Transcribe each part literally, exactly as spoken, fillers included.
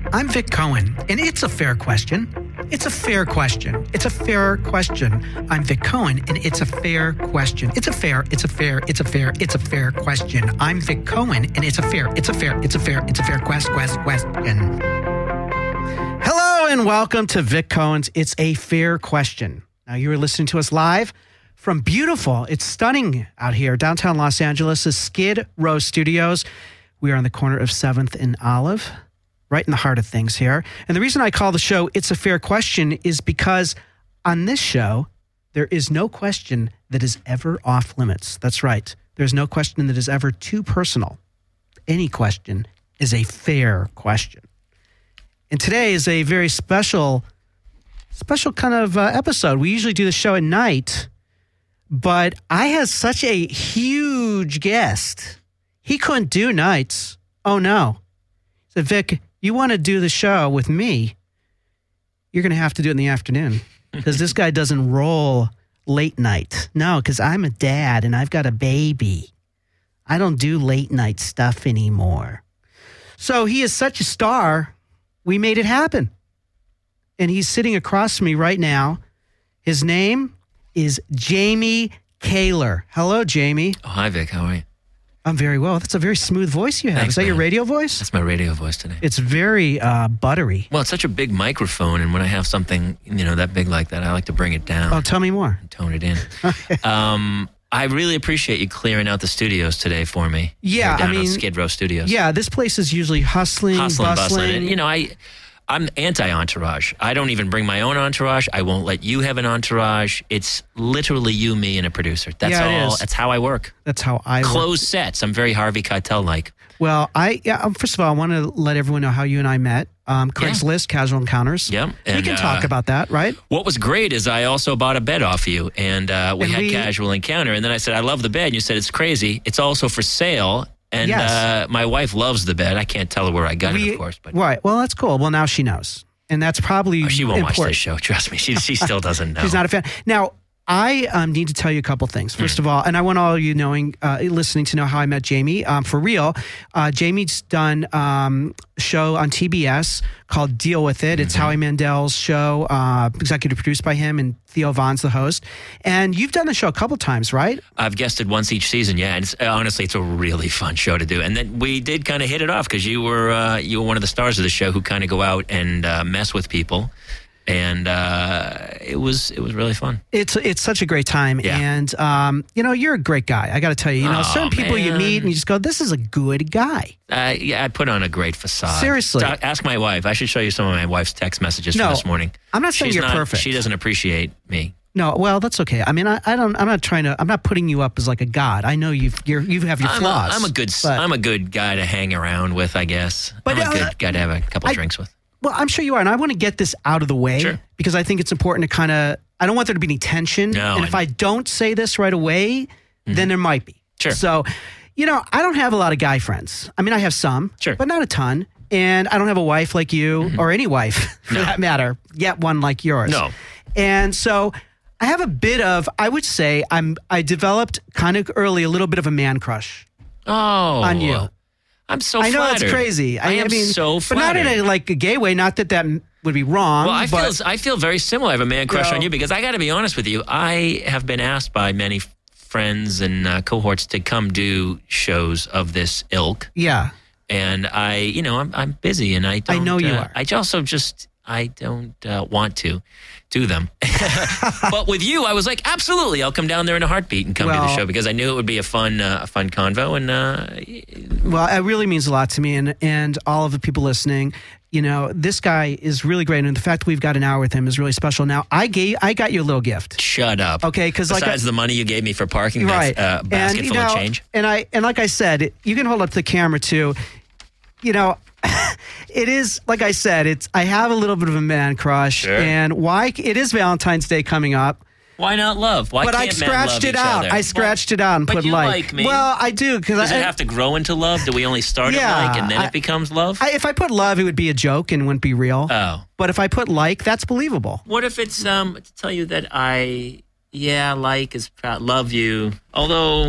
I'm Vic Cohen, and it's a fair question. It's a fair question. It's a fair question. I'm Vic Cohen, and it's a fair question. It's a fair, it's a fair, it's a fair, it's a fair question. I'm Vic Cohen, and it's a fair, it's a fair, it's a fair, it's a fair quest, quest, question. Hello, and welcome to Vic Cohen's It's a Fair Question. Now, you are listening to us live from beautiful, it's stunning out here, downtown Los Angeles' Skid Row Studios. We are on the corner of seventh and Olive, right in the heart of things here. And the reason I call the show It's a Fair Question is because on this show, there is no question that is ever off limits. That's right. There's no question that is ever too personal. Any question is a fair question. And today is a very special, special kind of uh, episode. We usually do the show at night, but I had such a huge guest. He couldn't do nights. Oh, no. He said, Vic, you want to do the show with me, you're going to have to do it in the afternoon because this guy doesn't roll late night. No, because I'm a dad and I've got a baby. I don't do late night stuff anymore. So he is such a star, we made it happen. And he's sitting across from me right now. His name is Jamie Kaler. Hello, Jamie. Oh, hi, Vic. How are you? I'm very well. That's a very smooth voice you have. Thanks, Is that man. your radio voice? That's my radio voice today. It's very uh, buttery. Well, it's such a big microphone, and when I have something, you know, that big like that, I like to bring it down. Oh, tell me more. And tone it in. um, I really appreciate you clearing out the studios today for me. Yeah, Here down I mean, on Skid Row Studios. Yeah, this place is usually hustling, Hustling, bustling. bustling. And, you know, I, I'm anti-entourage. I don't even bring my own entourage. I won't let you have an entourage. It's literally you, me, and a producer. That's Yeah, it all. is. That's how I work. That's how I work. Closed sets. I'm very Harvey Keitel-like. Well, I yeah. um, First of all, I want to let everyone know how you and I met. Um, Craigslist, Casual Encounters. Yep. We And, can uh, talk about that, right? What was great is I also bought a bed off you, and uh, we And had we- casual encounter. And then I said, I love the bed. And you said, it's crazy. It's also for sale. And Yes. uh, my wife loves the bed. I can't tell her where I got it, We- of course. But Right. Well, that's cool. Well, now she knows. And that's probably oh, she won't important. watch this show. Trust me. She, she still doesn't know. She's not a fan. Now, I um, need to tell you a couple things. First Mm. of all, and I want all of you knowing, uh, listening to know how I met Jamie. Um, for real, uh, Jamie's done um, a show on T B S called Deal With It. It's Mm-hmm. Howie Mandel's show, uh, executive produced by him, and Theo Von's the host. And you've done the show a couple times, right? I've guested once each season, yeah. And it's, honestly, it's a really fun show to do. And then we did kind of hit it off because you were uh, you were one of the stars of the show who kind of go out and uh, mess with people. And uh, it was it was really fun. It's it's such a great time, Yeah. and um, you know you're a great guy. I got to tell you, you know, Oh, certain people you man. meet and you just go, "This is a good guy." Uh, yeah, I put on a great facade. Seriously. Ta- ask my wife. I should show you some of my wife's text messages No, from this morning. I'm not saying She's you're not, perfect. She doesn't appreciate me. No, well, that's okay. I mean, I, I don't. I'm not trying to. I'm not putting you up as like a god. I know you've you're, you have your I'm flaws. a, I'm a good but- I'm a good guy to hang around with, I guess. But, I'm a uh, good guy to have a couple I- drinks with. Well, I'm sure you are, and I want to get this out of the way Sure. because I think it's important to kind of. I don't want there to be any tension, No, and if I don't say this right away, then there might be. Sure. So, you know, I don't have a lot of guy friends. I mean, I have some, Sure. but not a ton. And I don't have a wife like you, or any wife for No. that matter. Yet one like yours. No. And so I have a bit of. I would say I'm. I developed kind of early a little bit of a man crush Oh, on you. I'm so I know flattered. it's crazy. I, am mean, so but flattered. not in a like a gay way. Not that that would be wrong. Well, I but, feel I feel very similar. I have a man crush Well- on you because I got to be honest with you. I have been asked by many f- friends and uh, cohorts to come do shows of this ilk, yeah. and I, you know, I'm I'm busy and I don't. know you uh, are. I also just I don't uh, want to do them. But with you, I was like, absolutely, I'll come down there in a heartbeat and come do the Well- show because I knew it would be a fun uh, a fun convo and. Uh, Well, it really means a lot to me and, and all of the people listening. You know, this guy is really great, and the fact we've got an hour with him is really special. Now, I gave, I got you a little gift. Shut up. Okay, 'cause like besides I- the money you gave me for parking, Right. that's a basket and, you full know, of change. And I and like I said, you can hold up the camera too. You know, it is like I said, it's I have a little bit of a man crush, Sure. and why it is Valentine's Day coming up. Why not love? Why but I can't men scratched love it each out. other? I scratched it out and but put you like. like me. Well, I do because Does I it have to grow into love? Do we only start Yeah, at like and then I- it becomes love? I, if I put love, it would be a joke and wouldn't be real. oh. But if I put like, that's believable. What if it's um to tell you that I yeah like is proud, love you, although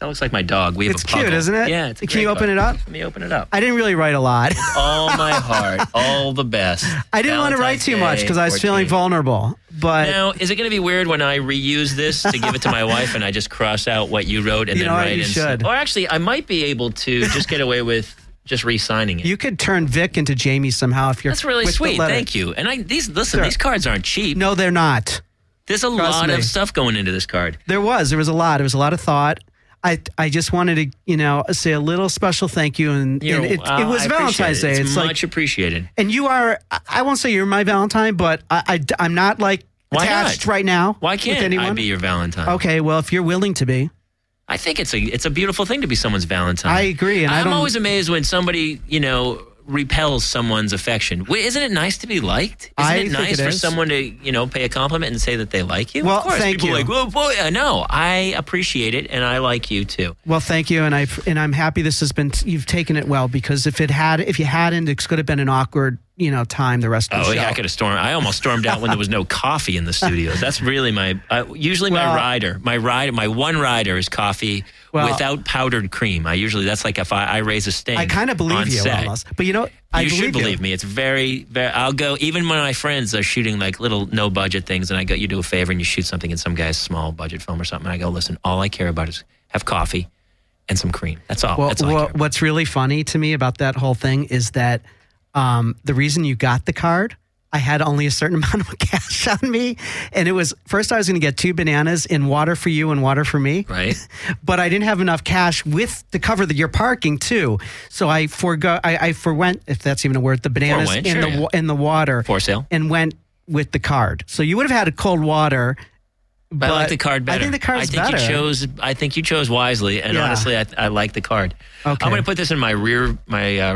That looks like my dog. We have It's a puggle. cute, isn't it? Yeah, it's a Can you great open card. it up? Let me open it up. I didn't really write a lot. All my heart, all the best. I didn't want to write Valentine's too much Day, because I was feeling fourteen. vulnerable. But Now, is it going to be weird when I reuse this to give it to my wife and I just cross out what you wrote and You then know what? write You in? should. Or actually, I might be able to just get away with just re-signing it. you could turn Vic into Jamie somehow if you're. That's really with the sweet. letter. Thank you. And I these listen, Sure. these cards aren't cheap. No, they're not. There's a Trust lot me. of stuff going into this card. There was. There was a lot. There was a lot of thought. I I just wanted to, you know, say a little special thank you. And, and You're- it, uh, it was I Valentine's appreciate Day. it. It's, It's, like, much appreciated. and you are, I- I won't say you're my Valentine, but I, I, am not like Why attached not? right now. Why with can't anyone. I be your Valentine? Okay, well, if you're willing to be. I think it's a it's a beautiful thing to be someone's Valentine. I agree, and I I'm don't- always amazed when somebody, you know, repels someone's affection. Wait, isn't it nice to be liked? Isn't I it think nice it for is. someone to, you know, pay a compliment and say that they like you? Well, of course, thank people you. are like, well, boy, I know. I appreciate it, and I like you too. Well, thank you, and I and I'm happy this has been. You've taken it well because if it had, if you hadn't, it could have been an awkward, you know, time the rest of the Oh, show. yeah, I could have stormed. I almost stormed out when there was no coffee in the studios. That's really my. Uh, usually, Well- my rider, my ride, my one rider is coffee Well- without powdered cream. I usually that's like if I, I raise a stain. I kind of believe on you set. almost, but you know, I you believe should believe you. me. It's very, very. I'll go even when my friends are shooting like little no budget things, and I go, you do a favor and you shoot something in some guy's small budget film or something. And I go, listen, all I care about is have coffee and some cream. That's all. Well, That's all I well care about. what's really funny to me about that whole thing is that um, the reason you got the card, I had only a certain amount of cash on me, and it was first I was going to get two bananas in water for you and water for me, Right? but I didn't have enough cash with to cover the, your parking too. So I forgo I, I forwent, if that's even a word, the bananas Forwent, in sure, the yeah. wa- in the water For sale. and went with the card. So you would have had a cold water. But I like the card better. I think the card's I think better. You chose. I think you chose wisely, and Yeah. honestly, I, I like the card. Okay. I'm going to put this in my rear, my uh,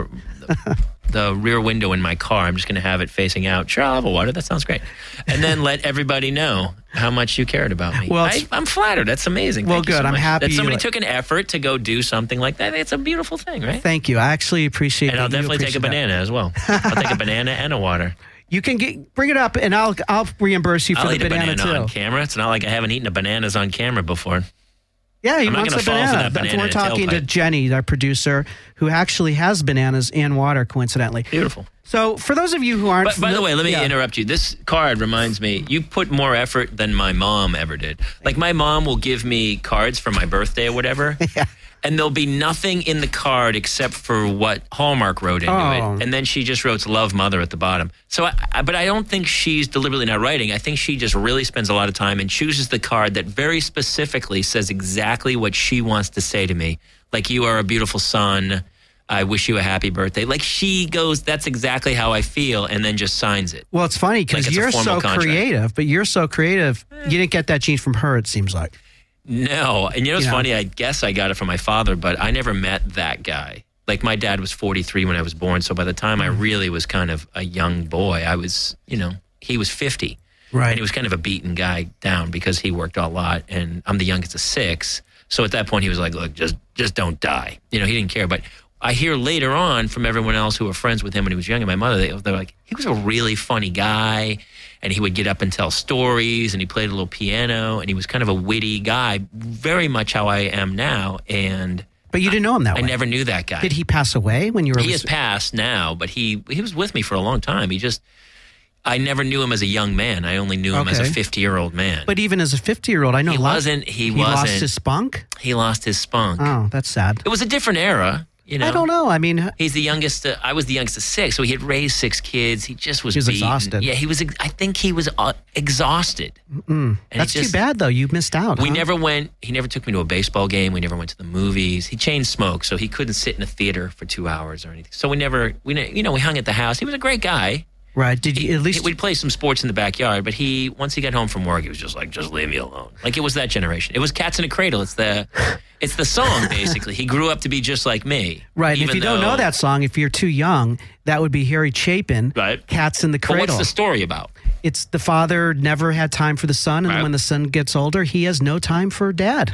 the rear window in my car. I'm just going to have it facing out. Sure, I'll have a water. That sounds great. And then let everybody know how much you cared about me. Well, I, it's- I'm flattered. That's amazing. Well, Thank you so good. I'm much. happy that you somebody like- took an effort to go do something like that. It's a beautiful thing, right? Thank you. I actually appreciate And that I'll you definitely take a appreciate that. banana as well. I'll take a banana and a water. You can get, bring it up, and I'll I'll reimburse you for I'll the eat a banana, banana too. on camera. It's not like I haven't eaten a bananas on camera before. Yeah, he I'm not wants gonna a fall for banana. that That's- banana We're in a talking to tailpipe. Jenny, our producer, who actually has bananas and water, coincidentally. Beautiful. So, for those of you who aren't, But by the famil- way, let me yeah. interrupt you. This card reminds me, you put more effort than my mom ever did. Like my mom will give me cards for my birthday or whatever. Yeah. And there'll be nothing in the card except for what Hallmark wrote into Oh. it. And then she just wrote love mother at the bottom. So, I, I, but I don't think she's deliberately not writing. I think she just really spends a lot of time and chooses the card that very specifically says exactly what she wants to say to me. Like, you are a beautiful son. I wish you a happy birthday. Like, she goes, that's exactly how I feel, and then just signs it. Well, it's funny because Like it's a you're formal so contract. creative, but you're so creative. You didn't get that gene from her, it seems like. No. And you know what's You know. funny? I guess I got it from my father, but I never met that guy. Like, my dad was forty-three when I was born, so by the time I really was kind of a young boy, I was, you know, he was fifty. Right. And he was kind of a beaten guy down because he worked a lot, and I'm the youngest of six. So at that point, he was like, look, just just don't die. You know, he didn't care. But I hear later on from everyone else who were friends with him when he was young, and my mother, they, they're like, he was a really funny guy, and he would get up and tell stories, and he played a little piano, and he was kind of a witty guy, very much how I am now. And But you didn't know him that I way. never knew that guy. Did he pass away when you were? He has passed now, but he he was with me for a long time. He just, I never knew him as a young man. I only knew him as a Okay. fifty-year-old man. But even as a fifty-year-old, I know he a lot- wasn't. He, He wasn't. lost his spunk. he lost his spunk. Oh, that's sad. It was a different era. You know, I don't know. I mean, He's the youngest. Uh, I was the youngest of six, so he had raised six kids. He just was. He was beaten. exhausted. Yeah, he was. ex- I think he was uh, exhausted. And he that's just- too bad though. You missed out. We huh? never went. He never took me to a baseball game. We never went to the movies. He chain smoked, so he couldn't sit in a theater for two hours or anything. So we never. We ne- you know we hung at the house. He was a great guy. Right? Did you at least? We'd play some sports in the backyard, but he once he got home from work, he was just like, "Just leave me alone." Like it was that generation. It was Cats in a Cradle. It's the, it's the song basically. He grew up to be just like me. Right. And if even you don't though- know that song, if you're too young, that would be Harry Chapin. Right. Cats in the But Cradle. what's the story about? It's the father never had time for the son, and Right. when the son gets older, he has no time for dad. Yeah.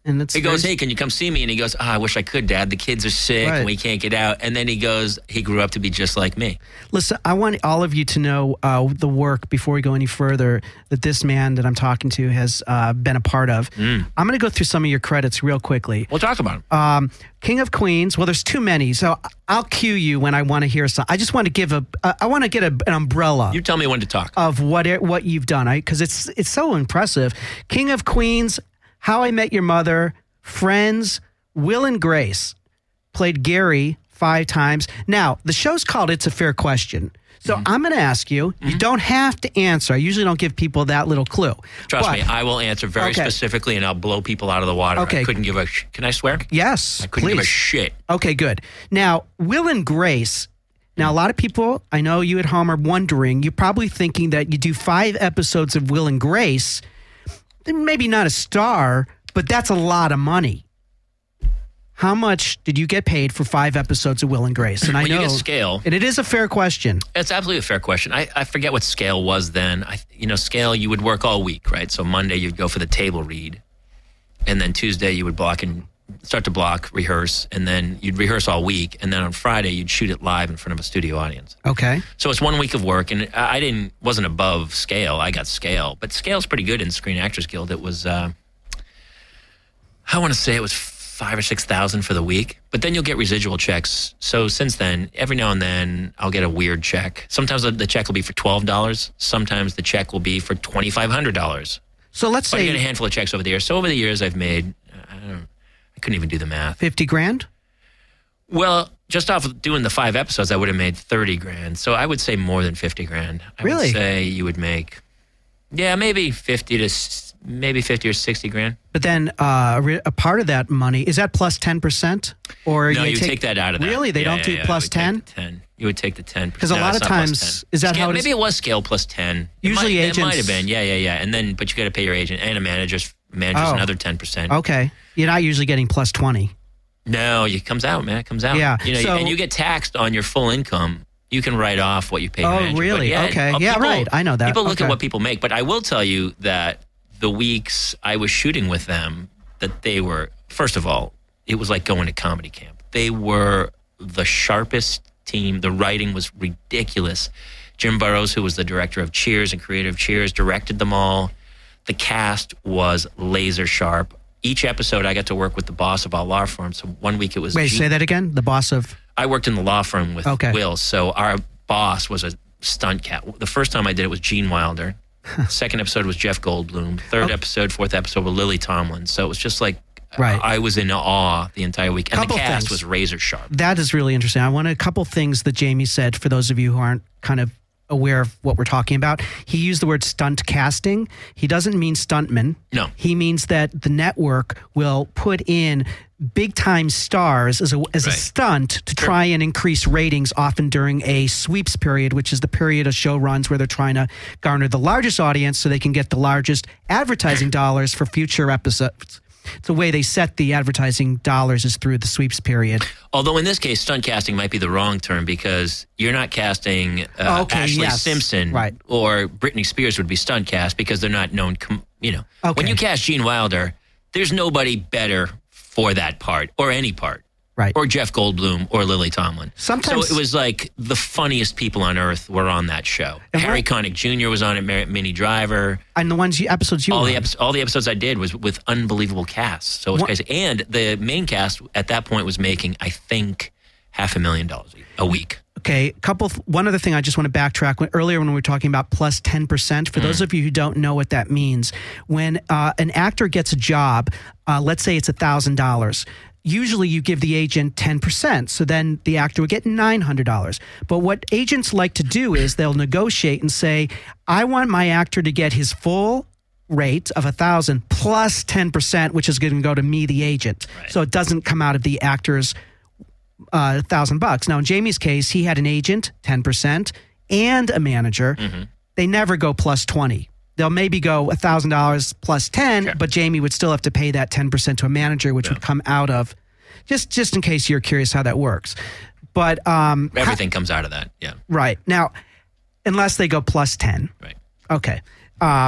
And it's he goes, very- hey, can you come see me? And he goes, oh, I wish I could, Dad. The kids are sick Right. and we can't get out. And then he goes, he grew up to be just like me. Listen, I want all of you to know uh, the work, before we go any further, that this man that I'm talking to has uh, been a part of. Mm. I'm going to go through some of your credits real quickly. We'll talk about him. Um, King of Queens. Well, there's too many, so I'll cue you when I want to hear some. I just want to give a. Uh, I want to get a, an umbrella You tell me when to talk. of what it, what you've done, because it's it's so impressive. King of Queens, How I Met Your Mother, Friends, Will and Grace. Played Gary five times. Now the show's called It's a Fair Question. So Mm-hmm. I'm going to ask you. Mm-hmm. You don't have to answer. I usually don't give people that little clue. Trust But- me, I will answer very Okay. specifically, and I'll blow people out of the water. Okay. I couldn't give a. Sh- Can I swear? Yes, I couldn't please. give a shit. Okay, good. Now, Will and Grace. Now, a lot of people, I know you at home are wondering, you're probably thinking that you do five episodes of Will and Grace, then maybe not a star, but that's a lot of money. How much did you get paid for five episodes of Will and Grace? And I When know, you get scale, and it is a fair question. it's absolutely a fair question. I, I forget what scale was then. I, you know, scale, you would work all week, right? So Monday you'd go for the table read, and then Tuesday you would block and start to block, rehearse, and then you'd rehearse all week, and then on Friday you'd shoot it live in front of a studio audience. Okay. So it's one week of work, and I I didn't wasn't above scale. I got scale, but scale's pretty good in Screen Actors Guild. It was, uh, I want to say it was five or six thousand for the week, but then you'll get residual checks. So since then, every now and then I'll get a weird check. Sometimes the- the check will be for twelve dollars. Sometimes the check will be for twenty five hundred dollars. So let's But I get a say handful of checks over the years. So over the years, I've made, I don't, I couldn't even do the math. fifty grand? Well, just off of doing the five episodes, I would have made thirty grand. So I would say more than fifty grand. I Really? would say you would make, yeah, maybe fifty to s- maybe fifty or sixty grand. But then uh, a re- a part of that money, is that plus ten percent? Or No, you take, that out of that. Really? They Yeah, don't yeah, do yeah. plus I would take ten? the ten. You would take the ten. 'Cause a No, lot it's of not plus times- ten. is that Scale- how it maybe is? it was scale plus ten. It Usually might, agents- It might have been. Yeah, yeah, yeah. And then, but you got to pay your agent and a manager's manager's Oh. another ten percent. Okay. You're not usually getting plus twenty. No, it comes out, man. It comes out. Yeah, You know, so- and you get taxed on your full income. You can write off what you pay. your Oh, manager. But really? yeah, Okay. uh, Yeah, people- right. I know that. People look Okay. at what people make, but I will tell you that the weeks I was shooting with them, that they were, first of all, it was like going to comedy camp. They were the sharpest team. The writing was ridiculous. Jim Burrows, who was the director of Cheers and creator of Cheers, directed them all. The cast was laser sharp. Each episode, I got to work with the boss of our law firm. So one week it was Wait, Gene- say that again? The boss of... I worked in the law firm with Okay. Will, so our boss was a stunt cat. The first time I did it was Gene Wilder. Second episode was Jeff Goldblum. Third Oh. episode, fourth episode was Lily Tomlin. So it was just like Right. I was in awe the entire week. And Couple the cast things. was razor sharp. That is really interesting. I want a couple things that Jamie said for those of you who aren't kind of aware of what we're talking about. He used the word stunt casting. He doesn't mean stuntman. No. He means that the network will put in big time stars as a, as a Right. stunt to try and increase ratings, often during a sweeps period, which is the period a show runs where they're trying to garner the largest audience so they can get the largest advertising dollars for future episodes. It's the way they set the advertising dollars is through the sweeps period. Although in this case, stunt casting might be the wrong term because you're not casting uh, Okay, Ashley yes. Simpson Right. or Britney Spears would be stunt cast because they're not known. Com- you know, Okay. when you cast Gene Wilder, there's nobody better for that part or any part. Right. Or Jeff Goldblum or Lily Tomlin. Sometimes- So it was like the funniest people on earth were on that show. And Harry what- Connick Junior was on it, Mar- Minnie Driver. And the ones you, episodes you All were the, on. epi- all the episodes I did was with unbelievable casts. So it was What- crazy. And the main cast at that point was making, I think, half a million dollars a week. Okay, couple. One other thing I just want to backtrack. When, earlier when we were talking about plus ten percent, for those of you who don't know what that means, when uh, an actor gets a job, uh, let's say it's one thousand dollars, usually you give the agent ten percent. So then the actor would get nine hundred dollars. But what agents like to do is they'll negotiate and say, I want my actor to get his full rate of a thousand plus ten percent, which is going to go to me, the agent. Right. So it doesn't come out of the actor's a thousand bucks. Now, in Jamie's case, he had an agent, ten percent, and a manager. Mm-hmm. They never go plus twenty. They'll maybe go a thousand dollars plus ten, Sure. but Jamie would still have to pay that ten percent to a manager, which Yeah. would come out of just just in case you're curious how that works. But um, Everything comes out of that. Yeah. right now, unless they go plus ten. Right. Okay. Um,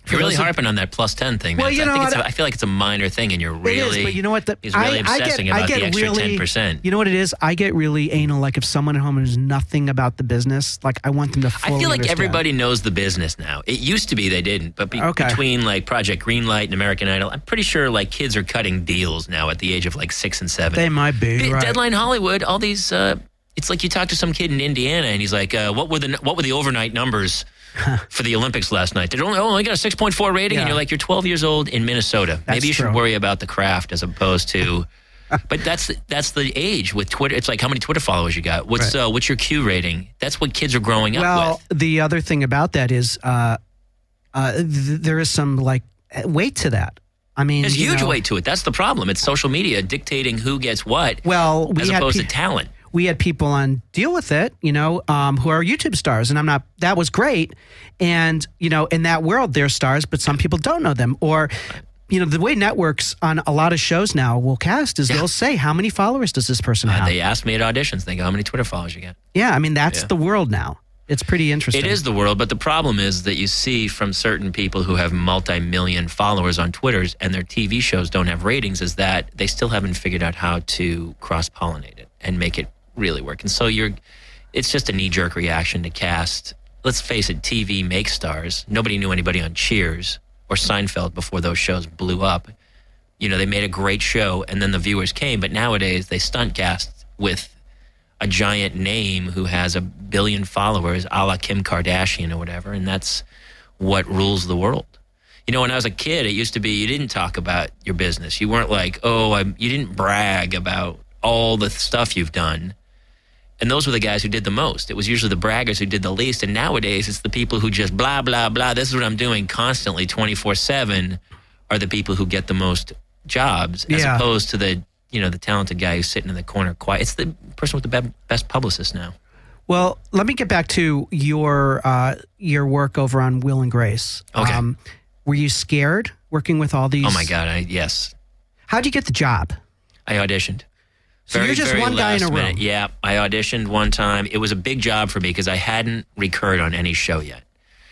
For You're really those of- harping on that plus ten thing, man. Well, you I, know think it's what? a, I feel like it's a minor thing, and you're It really. is, but you know what? The, he's really I, I obsessing get, about I get the extra really, ten percent. You know what it is? I get really anal. Like if someone at home knows nothing about the business, like I want them to fully I feel like understand. everybody knows the business now. It used to be they didn't, but be, Okay. between like Project Greenlight and American Idol, I'm pretty sure like kids are cutting deals now at the age of like six and seven. They might be. Be- Right. Deadline Hollywood, all these. Uh, it's like you talk to some kid in Indiana, and he's like, uh, "What were the what were the overnight numbers for the Olympics last night? They only oh, I got a six point four rating, Yeah. and you're like, you're twelve years old in Minnesota. That's Maybe you should true. worry about the craft as opposed to." But that's the, that's the age with Twitter. It's like how many Twitter followers you got. What's Right. uh, what's your Q rating? That's what kids are growing up Well, with. the other thing about that is uh, uh, th- there is some like weight to that. I mean, There's you huge know, weight to it. That's the problem. It's social media dictating who gets what, Well, we as had opposed pe- to talent. we had people on Deal With It, you know, um, who are YouTube stars, and I'm not. That was great, and you know, in that world, they're stars, but some people don't know them, or. You know, the way networks on a lot of shows now will cast is Yeah. they'll say, how many followers does this person Uh, have? they asked me at auditions. They go, "How many Twitter followers you got?" yeah, I mean, that's Yeah. the world now. It's pretty interesting. It is the world, but the problem is that you see from certain people who have multi-million followers on Twitters and their T V shows don't have ratings is that they still haven't figured out how to cross-pollinate it and make it really work. And so you're, it's just a knee-jerk reaction to cast. Let's face it, T V makes stars. Nobody knew anybody on Cheers or Seinfeld before those shows blew up. You know, they made a great show and then the viewers came, but nowadays they stunt cast with a giant name who has a billion followers, a la Kim Kardashian or whatever, and that's what rules the world. You know, when I was a kid, it used to be you didn't talk about your business. You weren't like, oh, I'm, you didn't brag about all the stuff you've done. And those were the guys who did the most. It was usually the braggers who did the least. And nowadays, it's the people who just blah, blah, blah. This is what I'm doing constantly, twenty-four seven, are the people who get the most jobs, as Yeah. opposed to the, you know, the talented guy who's sitting in the corner quiet. It's the person with the be- best publicist now. Well, let me get back to your uh, your work over on Will and Grace. Okay. Were you scared working with all these? Oh, my God. I, yes. How'd you get the job? I auditioned. So you're just one guy in a last room. minute. Yeah, I auditioned one time. It was a big job for me because I hadn't recurred on any show yet.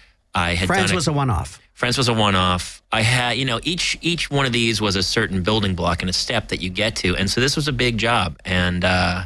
I had Friends done a, was a one-off. Friends was a one-off. I had, you know, each each one of these was a certain building block and a step that you get to, and so this was a big job. And uh,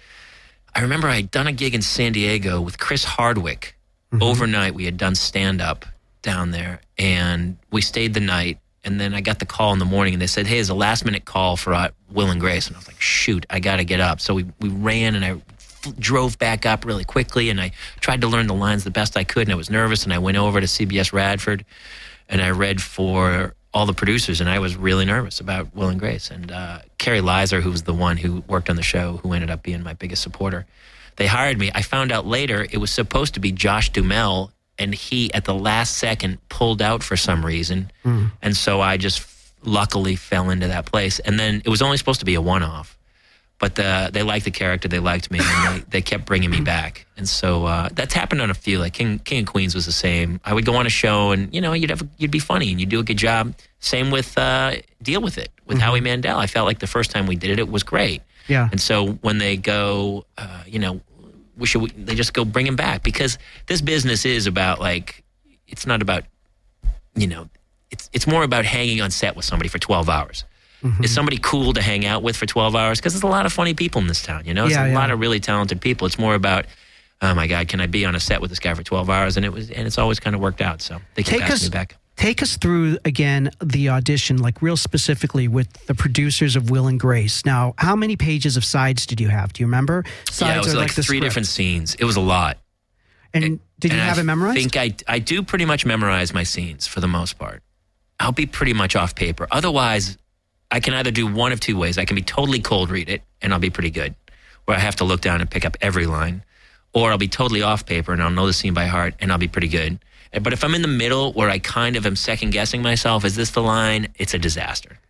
I remember I had done a gig in San Diego with Chris Hardwick. Mm-hmm. Overnight, we had done stand-up down there, and we stayed the night. And then I got the call in the morning, and they said, hey, there's a last-minute call for uh, Will and Grace. And I was like, shoot, I got to get up. So we, we ran, and I f- drove back up really quickly, and I tried to learn the lines the best I could, and I was nervous, and I went over to C B S Radford, and I read for all the producers, and I was really nervous about Will and Grace. And uh, Carrie Lizer, who was the one who worked on the show, who ended up being my biggest supporter, they hired me. I found out later it was supposed to be Josh Duhamel, and he, at the last second, pulled out for some reason. Mm. And so I just luckily fell into that place. And then it was only supposed to be a one-off. But the, they liked the character, they liked me, and they, they kept bringing me back. And so uh, that's happened on a few. Like King, King of Queens was the same. I would go on a show, and you know, you'd have you'd be funny, and you'd do a good job. Same with uh, Deal With It with mm-hmm. Howie Mandel. I felt like the first time we did it, it was great. Yeah. And so when they go, uh, you know, we should they just go bring him back, because this business is about, like, it's not about, you know, it's it's more about hanging on set with somebody for twelve hours. Mm-hmm. Is somebody cool to hang out with for twelve hours? Because there's a lot of funny people in this town, you know? It's yeah, a yeah. lot of really talented people. It's more about, oh my God, can I be on a set with this guy for twelve hours? And it was, and it's always kind of worked out. So they keep Take asking us, me back. Take us through, again, the audition, like real specifically with the producers of Will and Grace. Now, how many pages of sides did you have? Do you remember? Sides yeah, it was are like, the three script. different scenes. It was a lot. And it, did you and have I it memorized? I think I, I do pretty much memorize my scenes for the most part. I'll be pretty much off paper. Otherwise, I can either do one of two ways. I can be totally cold read it, and I'll be pretty good, where I have to look down and pick up every line. Or I'll be totally off paper, and I'll know the scene by heart, and I'll be pretty good. But if I'm in the middle where I kind of am second-guessing myself, is this the line? It's a disaster.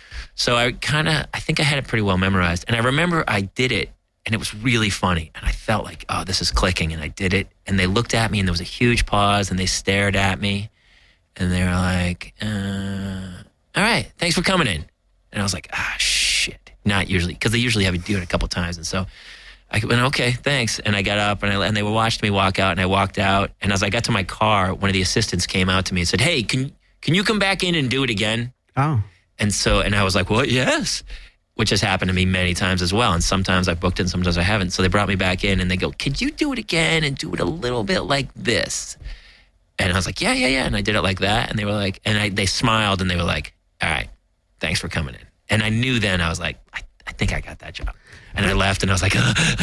So I kind of, I think I had it pretty well memorized. And I remember I did it, and it was really funny. And I felt like, oh, this is clicking, and I did it. And they looked at me, and there was a huge pause, and they stared at me. And they were like, uh, all right, thanks for coming in. And I was like, ah, shit. Not usually, because they usually have you do it a couple times. And so I went, okay, thanks. And I got up, and, I, and they watched me walk out, and I walked out. And as I got to my car, one of the assistants came out to me and said, hey, can can you come back in and do it again? Oh. And so, and I was like, well, yes, which has happened to me many times as well. And sometimes I've booked it and sometimes I haven't. So they brought me back in and they go, could you do it again and do it a little bit like this? And I was like, yeah, yeah, yeah. And I did it like that. And they were like, and I, they smiled and they were like, all right, thanks for coming in. And I knew then, I was like, I, I think I got that job. And I left and I was like,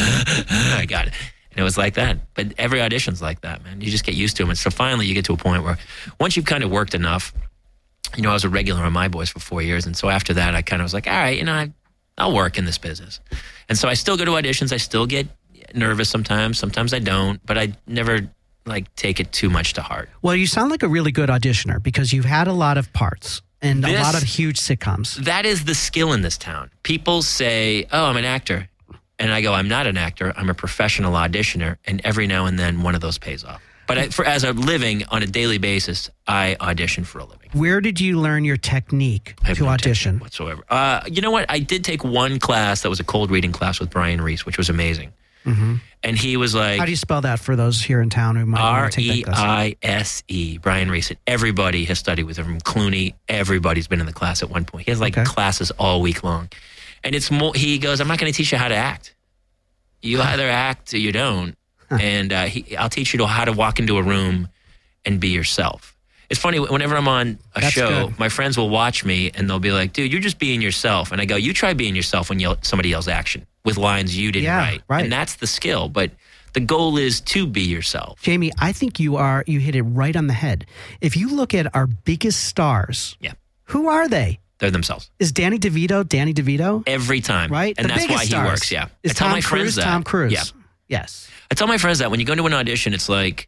I got it. And it was like that. But every audition's like that, man. You just get used to them. And so finally you get to a point where once you've kind of worked enough, you know, I was a regular on My Boys for four years. And so after that, I kind of was like, all right, you know, I, I'll work in this business. And so I still go to auditions. I still get nervous sometimes. Sometimes I don't. But I never, like, take it too much to heart. Well, you sound like a really good auditioner because you've had a lot of parts and This- a lot of huge sitcoms. That is the skill in this town. People say, oh, I'm an actor. And I go, I'm not an actor. I'm a professional auditioner. And every now and then, one of those pays off. But I, for, as a living, on a daily basis, I audition for a living. Where did you learn your technique I have to no audition? technique whatsoever. Uh, you know what? I did take one class that was a cold reading class with Brian Reese, which was amazing. Mm-hmm. And he was like, How do you spell that for those here in town who might R want to take E that class? I S E, Brian Reese. And everybody has studied with him, from Clooney. Everybody's been in the class at one point. He has like Okay. classes all week long. And it's more, he goes, I'm not going to teach you how to act. You either act or you don't. And uh, he, I'll teach you to how to walk into a room and be yourself. It's funny, whenever I'm on a That's show, good. my friends will watch me and they'll be like, dude, you're just being yourself. And I go, you try being yourself when yell, somebody yells action with lines you didn't Yeah, write. right. And that's the skill. But the goal is to be yourself. Jamie, I think you are, you hit it right on the head. If you look at our biggest stars, Yeah. who are they? They're themselves. Is Danny DeVito Danny DeVito? Every time. Right? And The that's biggest why he stars. works, yeah. Is I tell Tom my Cruise friends that. Tom Cruise? Yeah. Yes. I tell my friends that when you go into an audition, it's like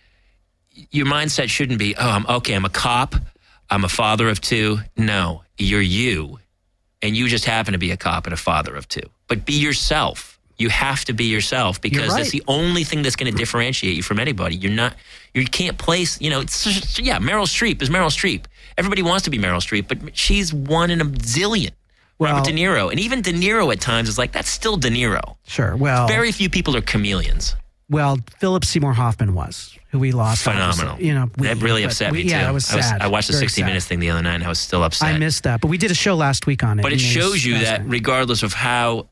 your mindset shouldn't be, oh, I'm okay, I'm a cop, I'm a father of two. No, you're you. And you just happen to be a cop and a father of two. But be yourself. You have to be yourself because right. that's the only thing that's going to differentiate you from anybody. You're not, you can't place, you know, it's just, yeah, Meryl Streep is Meryl Streep. Everybody wants to be Meryl Streep, but she's one in a zillion. Well- Robert De Niro. And even De Niro at times is like, that's still De Niro. Sure. Well, Very few people are chameleons. well, Philip Seymour Hoffman was, who we lost. Phenomenal. obviously. You know, we, that really but upset we- me too. Yeah, it was I, sad. I watched the Very sixty sad. minutes thing the other night and I was still upset. I missed that, but we did a show last week on it. but it and shows was you that fascinating. regardless of how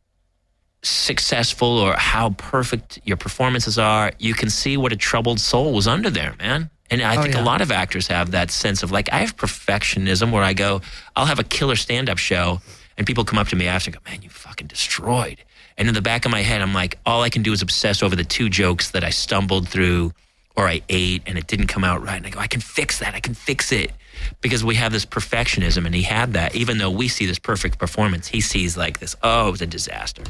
successful or how perfect your performances are, you can see what a troubled soul was under there, man. And I Oh, think yeah. a lot of actors have that sense of like, I have perfectionism where I go, I'll have a killer stand-up show and people come up to me after and go, man, you fucking destroyed. And in the back of my head, I'm like, all I can do is obsess over the two jokes that I stumbled through or I ate and it didn't come out right. And I go, I can fix that. I can fix it. Because we have this perfectionism and he had that. Even though we see this perfect performance, he sees like this, oh, it was a disaster.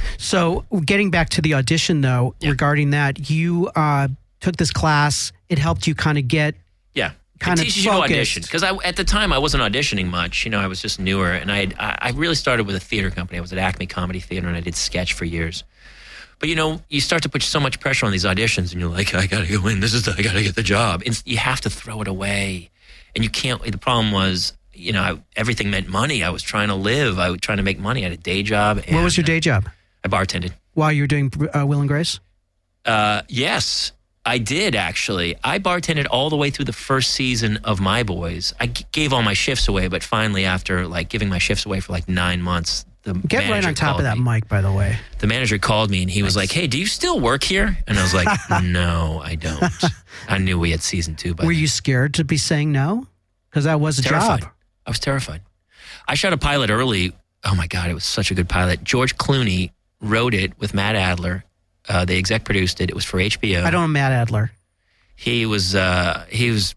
So, getting back to the audition, though, Yeah. regarding that, you uh, took this class. It helped you kind of get Yeah. Kind it of teaches you to focused. audition. Because at the time, I wasn't auditioning much. You know, I was just newer. And I had, I I really started with a theater company. I was at Acme Comedy Theater and I did sketch for years. But, you know, you start to put so much pressure on these auditions and you're like, I got to go in. This is the, I got to get the job. And you have to throw it away. And you can't, the problem was, you know, I, everything meant money. I was trying to live. I was trying to make money. I had a day job. What was your and day job I bartended. while you were doing uh, Will and Grace? Uh, yes, I did actually. I bartended all the way through the first season of My Boys. I g- gave all my shifts away, but finally, after like giving my shifts away for like nine months, the Get right manager on top of called that me. mic, by the way. The manager called me and he was like, "Hey, do you still work here?" And I was like, "No, I don't." I knew we had season two. By Were then. you scared to be saying no? Because that was a terrified? job. I was terrified. I shot a pilot early. Oh my God, it was such a good pilot. George Clooney wrote it with Matt Adler. Uh, they exec produced it. It was for H B O. I don't know Matt Adler. He was uh, he was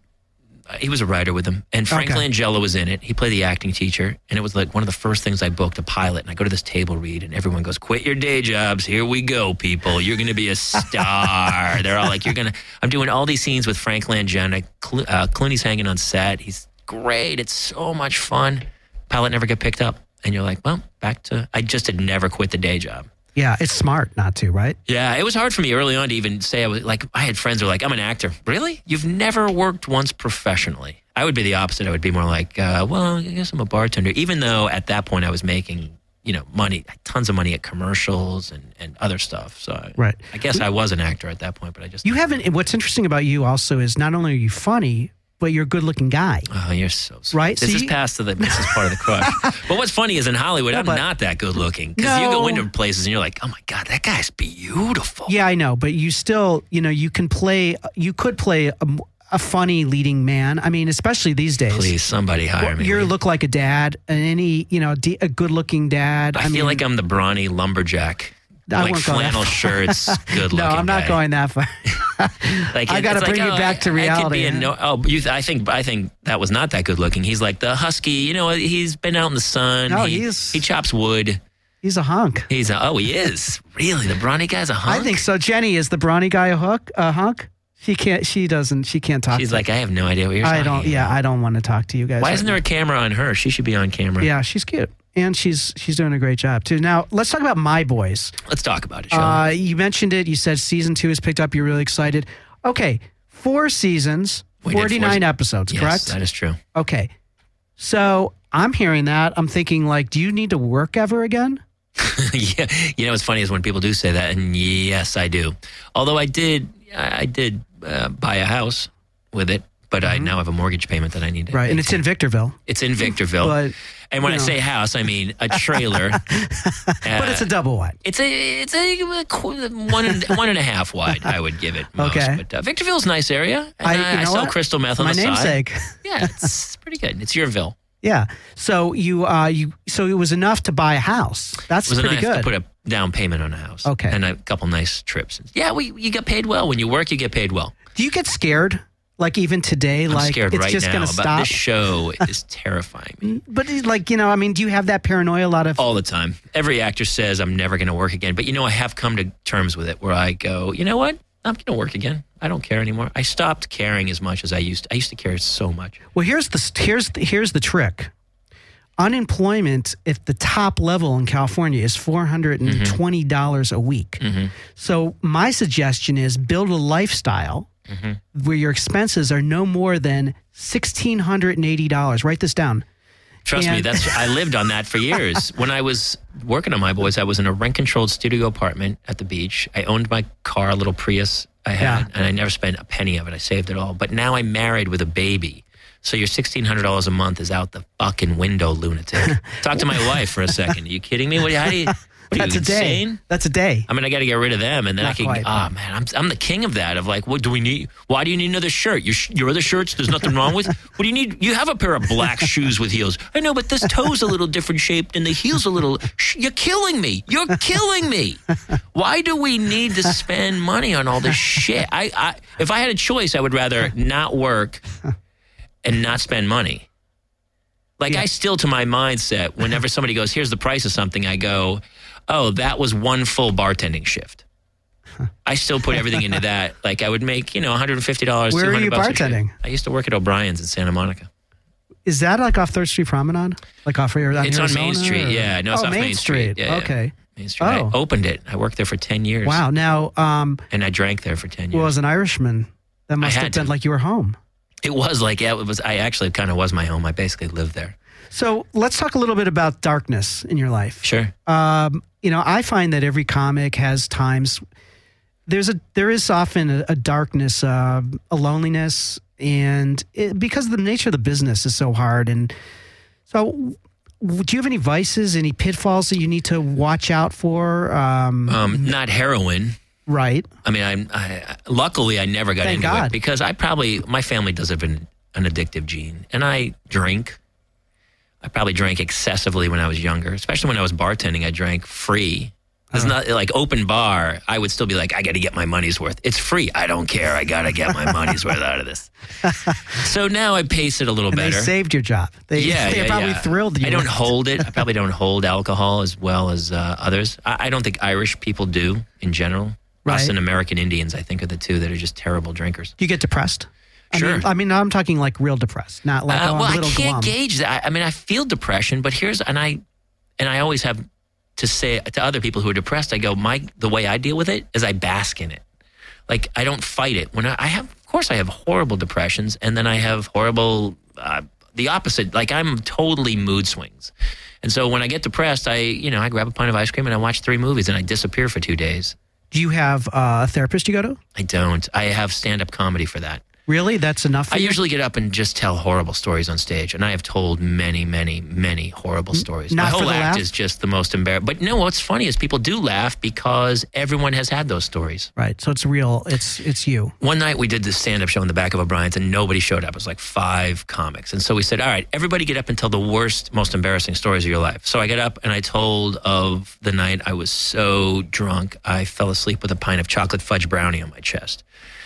he was a writer with him, and Frank Okay. Langella was in it. He played the acting teacher, and it was like one of the first things I booked, a pilot. And I go to this table read, and everyone goes, "Quit your day jobs. Here we go, people. You're going to be a star." They're all like, "You're gonna." I'm doing all these scenes with Frank Langella. Clo- uh, Clooney's hanging on set. He's great. It's so much fun. Pilot never get picked up, and you're like, "Well, back to." I just had never quit the day job. Yeah, it's smart not to, right? Yeah, it was hard for me early on to even say I was like, I had friends who were like, I'm an actor. Really? You've never worked once professionally? I would be the opposite. I would be more like, uh, well, I guess I'm a bartender. Even though at that point I was making, you know, money, tons of money at commercials and, and other stuff. So I, Right. I guess I was an actor at that point, but I just. You haven't. What's interesting about you also is not only are you funny, but you're a good-looking guy. Oh, you're so sweet. Right? This So is you- past the this is part of the crush. But what's funny is in Hollywood, No, I'm but- not that good looking. Because you No. go into places and you're like, oh my God, that guy's beautiful. Yeah, I know, but you still, you know, you can play, you could play a, a funny leading man. I mean, especially these days. Please, somebody hire me. You will you? look like a dad, and any, you know, de- a good-looking dad. I, I, feel mean, like I'm the brawny lumberjack. I like won't go that flannel far. shirts, good looking No, I'm not guy. going that far. Like, I it- gotta it's bring like, you oh, back to I- I could reality, be a yeah. no, oh, you, I think I think that was not that good looking. He's like the husky. You know, he's been out in the sun. No, he, he's- he chops wood. He's a hunk. He's a, oh, he is really the brawny guy's a hunk. I think so. Jenny, is the brawny guy a hook? A hunk? She can't. She doesn't. She can't talk. She's to like, I have no idea what you're I talking don't. about. Yeah, I don't want to talk to you guys. Why right isn't there a camera on her? She should be on camera. now. Yeah, she's cute, and she's she's doing a great job too. Now let's talk about My Boys. Let's talk about it, shall Uh, you mentioned it. You said season two is picked up. You're really excited. Okay, four seasons, We did four forty-nine se- episodes, Yes, correct? that is true. Okay, so I'm hearing that. I'm thinking, like, do you need to work ever again? Yeah, you know what's funny is when people do say that, and yes, I do. Although I did, I I did uh, buy a house with it, but I now have a mortgage payment that I need to. Right, and pay it's for. in Victorville. It's in Victorville. But, and when I you know. say house, I mean a trailer. But it's a double wide. It's a it's a qu- one and, one and a half wide. I would give it most. Okay. But uh, Victorville's a nice area. And I- I, you I know sell what? crystal meth on My the side. namesake. Yeah, it's pretty good. It's Yourville. Yeah. So you uh you so it was enough to buy a house. That's It was pretty enough good. to put a down payment on a house. Okay. And a couple nice trips. Yeah, we you get paid well. When you work, you get paid well. Do you get scared? Like even today, I'm like scared it's right just now gonna about stop. this show is terrifying me. But like, you know, I mean, do you have that paranoia a lot of All the time. Every actor says I'm never going to work again. But you know, I have come to terms with it where I go, you know what? I'm going to work again. I don't care anymore. I stopped caring as much as I used to. I used to care so much. Well, here's the here's the, here's the trick. Unemployment at the top level in California is four hundred twenty dollars a week. So my suggestion is build a lifestyle where your expenses are no more than one thousand six hundred eighty dollars. Write this down. Trust me, And- that's I lived on that for years. When I was working on My Boys, I was in a rent-controlled studio apartment at the beach. I owned my car, a little Prius I had, Yeah. and I never spent a penny of it. I saved it all. But now I'm married with a baby. So your sixteen hundred dollars a month is out the fucking window, lunatic. Talk to my wife for a second. Are you kidding me? What, how do you, what are That's you a day. insane? That's a day. I mean, I got to get rid of them, and then Not I can. quite. Oh man, I'm I'm the king of that. Of like, what do we need? Why do you need another shirt? Your sh- your other shirts, there's nothing wrong with. What do you need? You have a pair of black shoes with heels. I know, but this toe's a little different shaped, and the heel's a little. Sh- you're killing me. You're killing me. Why do we need to spend money on all this shit? I, I if I had a choice, I would rather not work and not spend money. Like Yeah. I still, to my mindset, whenever somebody goes, "Here's the price of something," I go, "Oh, that was one full bartending shift." I still put everything into that. Like I would make, you know, one hundred fifty dollars. Where are two hundred you bucks a shift. bartending? I used to work at O'Brien's in Santa Monica. Is that like off Third Street Promenade? Like off here? It's on Main Arizona, Street. or- Yeah, no, it's oh, off Main, Main Street. Yeah, yeah. okay. Main Street. Oh. I opened it. I worked there for ten years. Wow. Now, um, And I drank there for ten years. well, as an Irishman, that must had have been to. like you were home. It was like, yeah, it was. I actually kind of was my home. I basically lived there. So let's talk a little bit about darkness in your life. Sure. Um, you know, I find that every comic has times. There's a there is often a, a darkness, uh, a loneliness, and it, because the nature of the business is so hard. And so, w- do you have any vices, any pitfalls that you need to watch out for? Um, Um, not heroin. right. I mean, I'm, I, luckily I never got Thank into God. it because I probably, my family does have an, an addictive gene. And I drink. I probably drank excessively when I was younger, especially when I was bartending. I drank free. It's Uh-huh. not like open bar. I would still be like, I got to get my money's worth. It's free. I don't care. I got to get my money's worth out of this. So now I pace it a little And better. they saved your job. They, Yeah, they're yeah, probably yeah. thrilled you. I don't hold it. I probably don't hold alcohol as well as uh, others. I, I don't think Irish people do in general. Us Right. and American Indians, I think, are the two that are just terrible drinkers. You get depressed? I Sure. Mean, I mean, I'm talking like real depressed, not like Uh, oh, well, a I little can't glum. gauge that. I, I mean, I feel depression, but here's and I and I always have to say to other people who are depressed, I go, my the way I deal with it is I bask in it. Like I don't fight it. When I, I have, of course, I have horrible depressions, and then I have horrible uh, the opposite. Like I'm totally mood swings, and so when I get depressed, I you know I grab a pint of ice cream and I watch three movies and I disappear for two days. Do you have uh, a therapist you go to? I don't. I have stand up comedy for that. Really? That's enough for I you? usually get up and just tell horrible stories on stage, and I have told many, many, many horrible stories. Not My for whole the act laugh? is just the most embarrassing. But no, what's funny is people do laugh because everyone has had those stories. Right. So it's real. It's it's you. One night we did this stand-up show in the back of O'Brien's, and nobody showed up. It was like five comics. And so we said, all right, everybody get up and tell the worst, most embarrassing stories of your life. So I got up and I told of the night I was so drunk, I fell asleep with a pint of chocolate fudge brownie on my chest.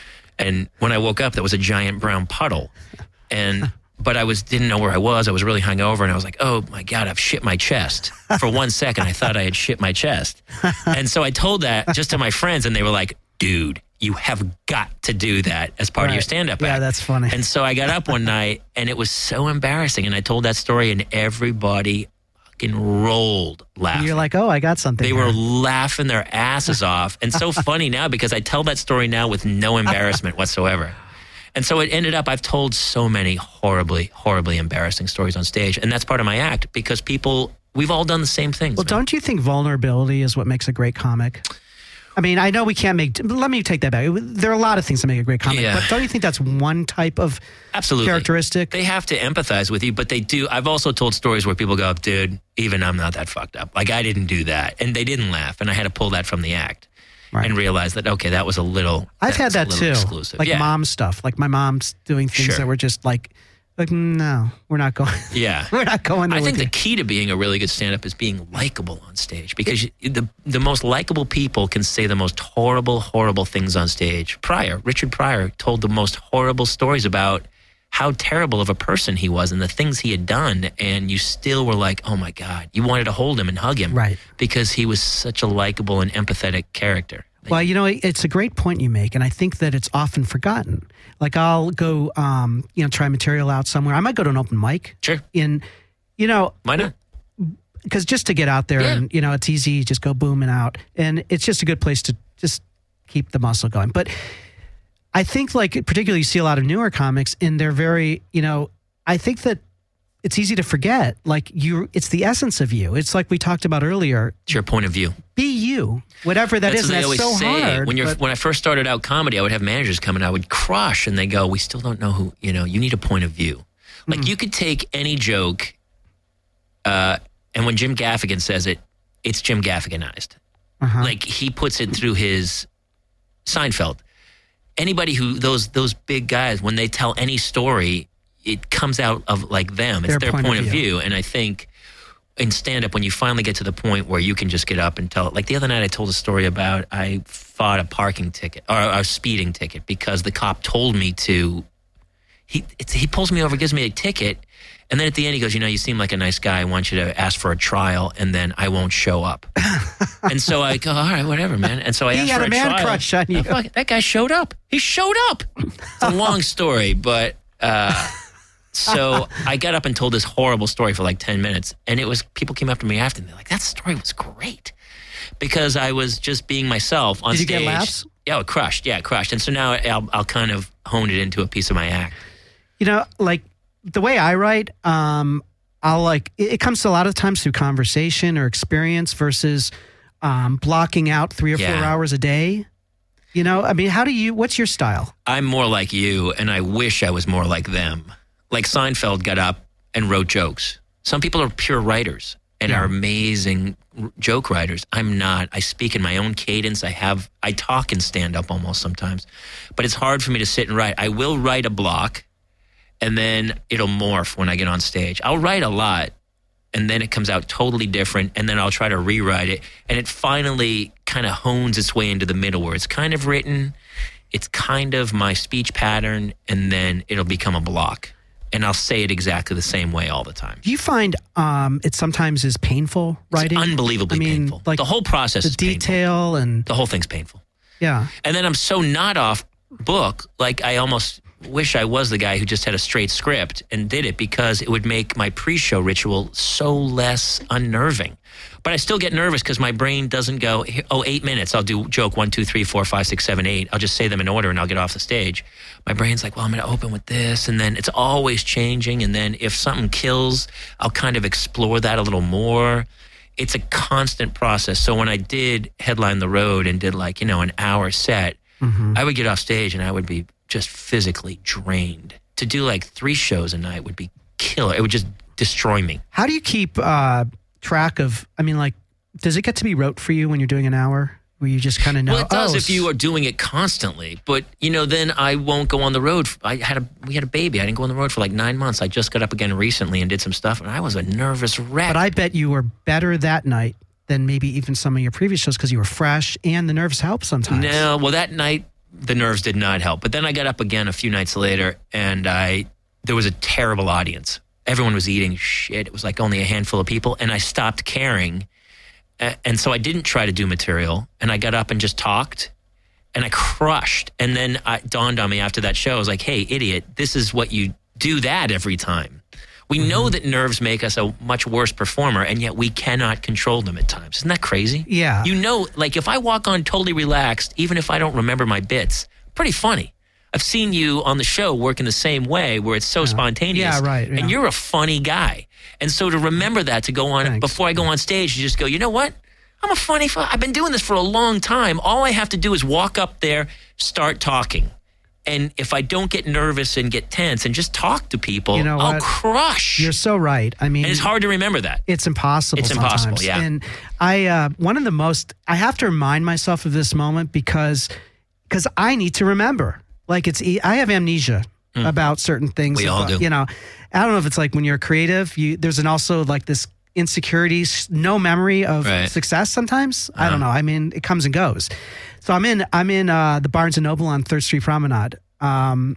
And when I woke up, there was a giant brown puddle. And but I was didn't know where I was. I was really hungover, and I was like, oh, my God, I've shit my chest. For one second, I thought I had shit my chest. And so I told that just to my friends, and they were like, dude, you have got to do that as part Right. of your stand-up Yeah, act. that's funny. And so I got up one night, and it was so embarrassing. And I told that story, and everybody fucking rolled laughing. You're like, oh, I got something. They here. were laughing their asses off. And so funny now because I tell that story now with no embarrassment whatsoever. And so it ended up, I've told so many horribly, horribly embarrassing stories on stage. And that's part of my act because people, we've all done the same things. Well, man. don't you think vulnerability is what makes a great comic? I mean, I know we can't make. Let me take that back. There are a lot of things that make a great comic, Yeah. but don't you think that's one type of Absolutely. characteristic? They have to empathize with you, but they do. I've also told stories where people go, dude, even I'm not that fucked up. Like, I didn't do that. And they didn't laugh. And I had to pull that from the act Right. and realize that, okay, that was a little I've had was a that little too, exclusive. like yeah. mom stuff. Like my mom's doing things Sure. that were just like, like no, we're not going. Yeah. we're not going there I think with the you. key to being a really good stand-up is being likable on stage because you, the the most likable people can say the most horrible, horrible things on stage. Pryor, Richard Pryor, told the most horrible stories about how terrible of a person he was and the things he had done, and you still were like, oh my God, you wanted to hold him and hug him. Right. Because he was such a likable and empathetic character. Well, you know, it's a great point you make, and I think that it's often forgotten. Like I'll go, um, you know, try material out somewhere. I might go to an open mic. Sure. In, you know, Why not? because just to get out there Yeah. and, you know, it's easy, just go booming out. And it's just a good place to just keep the muscle going. But I think, like, particularly you see a lot of newer comics, and they're very, you know, I think that it's easy to forget. Like, you, it's the essence of you. It's like we talked about earlier. It's your point of view. Be you, whatever that That's is. what And they that's always so say. hard. When you're but- when I first started out comedy, I would have managers come and I would crush, and they go, "We still don't know who. You know, you need a point of view. Like Mm. you could take any joke, uh, and when Jim Gaffigan says it, it's Jim Gaffiganized. Uh-huh. Like he puts it through his Seinfeld. Anybody who those those big guys, when they tell any story, it comes out of like them. It's their, point, of view. And I think in stand-up, when you finally get to the point where you can just get up and tell it. Like the other night I told a story about I fought a parking ticket, or a speeding ticket, because the cop told me to. He it's, he pulls me over, gives me a ticket, and then at the end he goes, you know, you seem like a nice guy. I want you to ask for a trial, and then I won't show up. And so I go, all right, whatever, man. And so I He asked had for a a man trial. crush on you. Oh, fuck, that guy showed up. He showed up. It's a long story, but uh, so I got up and told this horrible story for like ten minutes, and it was people came up to me after, and they're like, that story was great. Because I was just being myself on Did you stage. get laughs? Yeah, it crushed. Yeah, it crushed. And so now I'll, I'll kind of hone it into a piece of my act. You know, like the way I write, um, I'll like, it, it comes to a lot of times through conversation or experience versus um, blocking out three or Yeah. four hours a day. You know, I mean, how do you, what's your style? I'm more like you, and I wish I was more like them. Like Seinfeld got up and wrote jokes. Some people are pure writers and Yeah. are amazing r- joke writers. I'm not. I speak in my own cadence. I have, I talk and stand up almost sometimes, but it's hard for me to sit and write. I will write a block, and then it'll morph when I get on stage. I'll write a lot, and then it comes out totally different, and then I'll try to rewrite it, and it finally kind of hones its way into the middle where it's kind of written, it's kind of my speech pattern, and then it'll become a block. And I'll say it exactly the same way all the time. Do you find um, it sometimes is painful writing? It's unbelievably I mean, painful. like the whole process the is painful. detail and The whole thing's painful. yeah. And then I'm so not off book, like I almost wish I was the guy who just had a straight script and did it, because it would make my pre-show ritual so less unnerving. But I still get nervous because my brain doesn't go, oh, eight minutes, I'll do joke one, two, three, four, five, six, seven, eight. I'll just say them in order and I'll get off the stage. My brain's like, well, I'm going to open with this. And then it's always changing. And then if something kills, I'll kind of explore that a little more. It's a constant process. So when I did headline The Road and did like, you know, an hour set, Mm-hmm. I would get off stage and I would be just physically drained. To do like three shows a night would be killer. It would just destroy me. How do you keep uh, track of, I mean, like, does it get to be rote for you when you're doing an hour? Where you just kind of know? Well, it does oh, if you are doing it constantly. But, you know, then I won't go on the road. I had a We had a baby. I didn't go on the road for like nine months. I just got up again recently and did some stuff, and I was a nervous wreck. But I bet you were better that night than maybe even some of your previous shows because you were fresh and the nerves help sometimes. No, well, that night, the nerves did not help. But then I got up again a few nights later, and I there was a terrible audience. Everyone was eating shit. It was like only a handful of people, and I stopped caring. And so I didn't try to do material, and I got up and just talked, and I crushed. And then it dawned on me after that show, I was like, hey, idiot, this is what you do that every time. We mm-hmm. know that nerves make us a much worse performer, and yet we cannot control them at times. Isn't that crazy? Yeah. You know, like if I walk on totally relaxed, even if I don't remember my bits, pretty funny. I've seen you on the show work in the same way where it's so yeah. spontaneous. Yeah, right. Yeah. And you're a funny guy. And so to remember that, to go on, Thanks. before I go on stage, you just go, you know what? I'm a funny, fu- I've been doing this for a long time. All I have to do is walk up there, start talking. And if I don't get nervous and get tense and just talk to people, you know I'll what? crush. You're so right. I mean, and it's hard to remember that. It's impossible. It's sometimes. impossible, yeah. And I, uh, one of the most, I have to remind myself of this moment because, because I need to remember. Like it's, I have amnesia mm. about certain things. We all about, do. You know, I don't know if it's like when you're creative, you there's an also like this insecurities, no memory of right. success. Sometimes uh-huh. I don't know. I mean, it comes and goes. So I'm in, I'm in uh, the Barnes and Noble on Third Street Promenade. Um,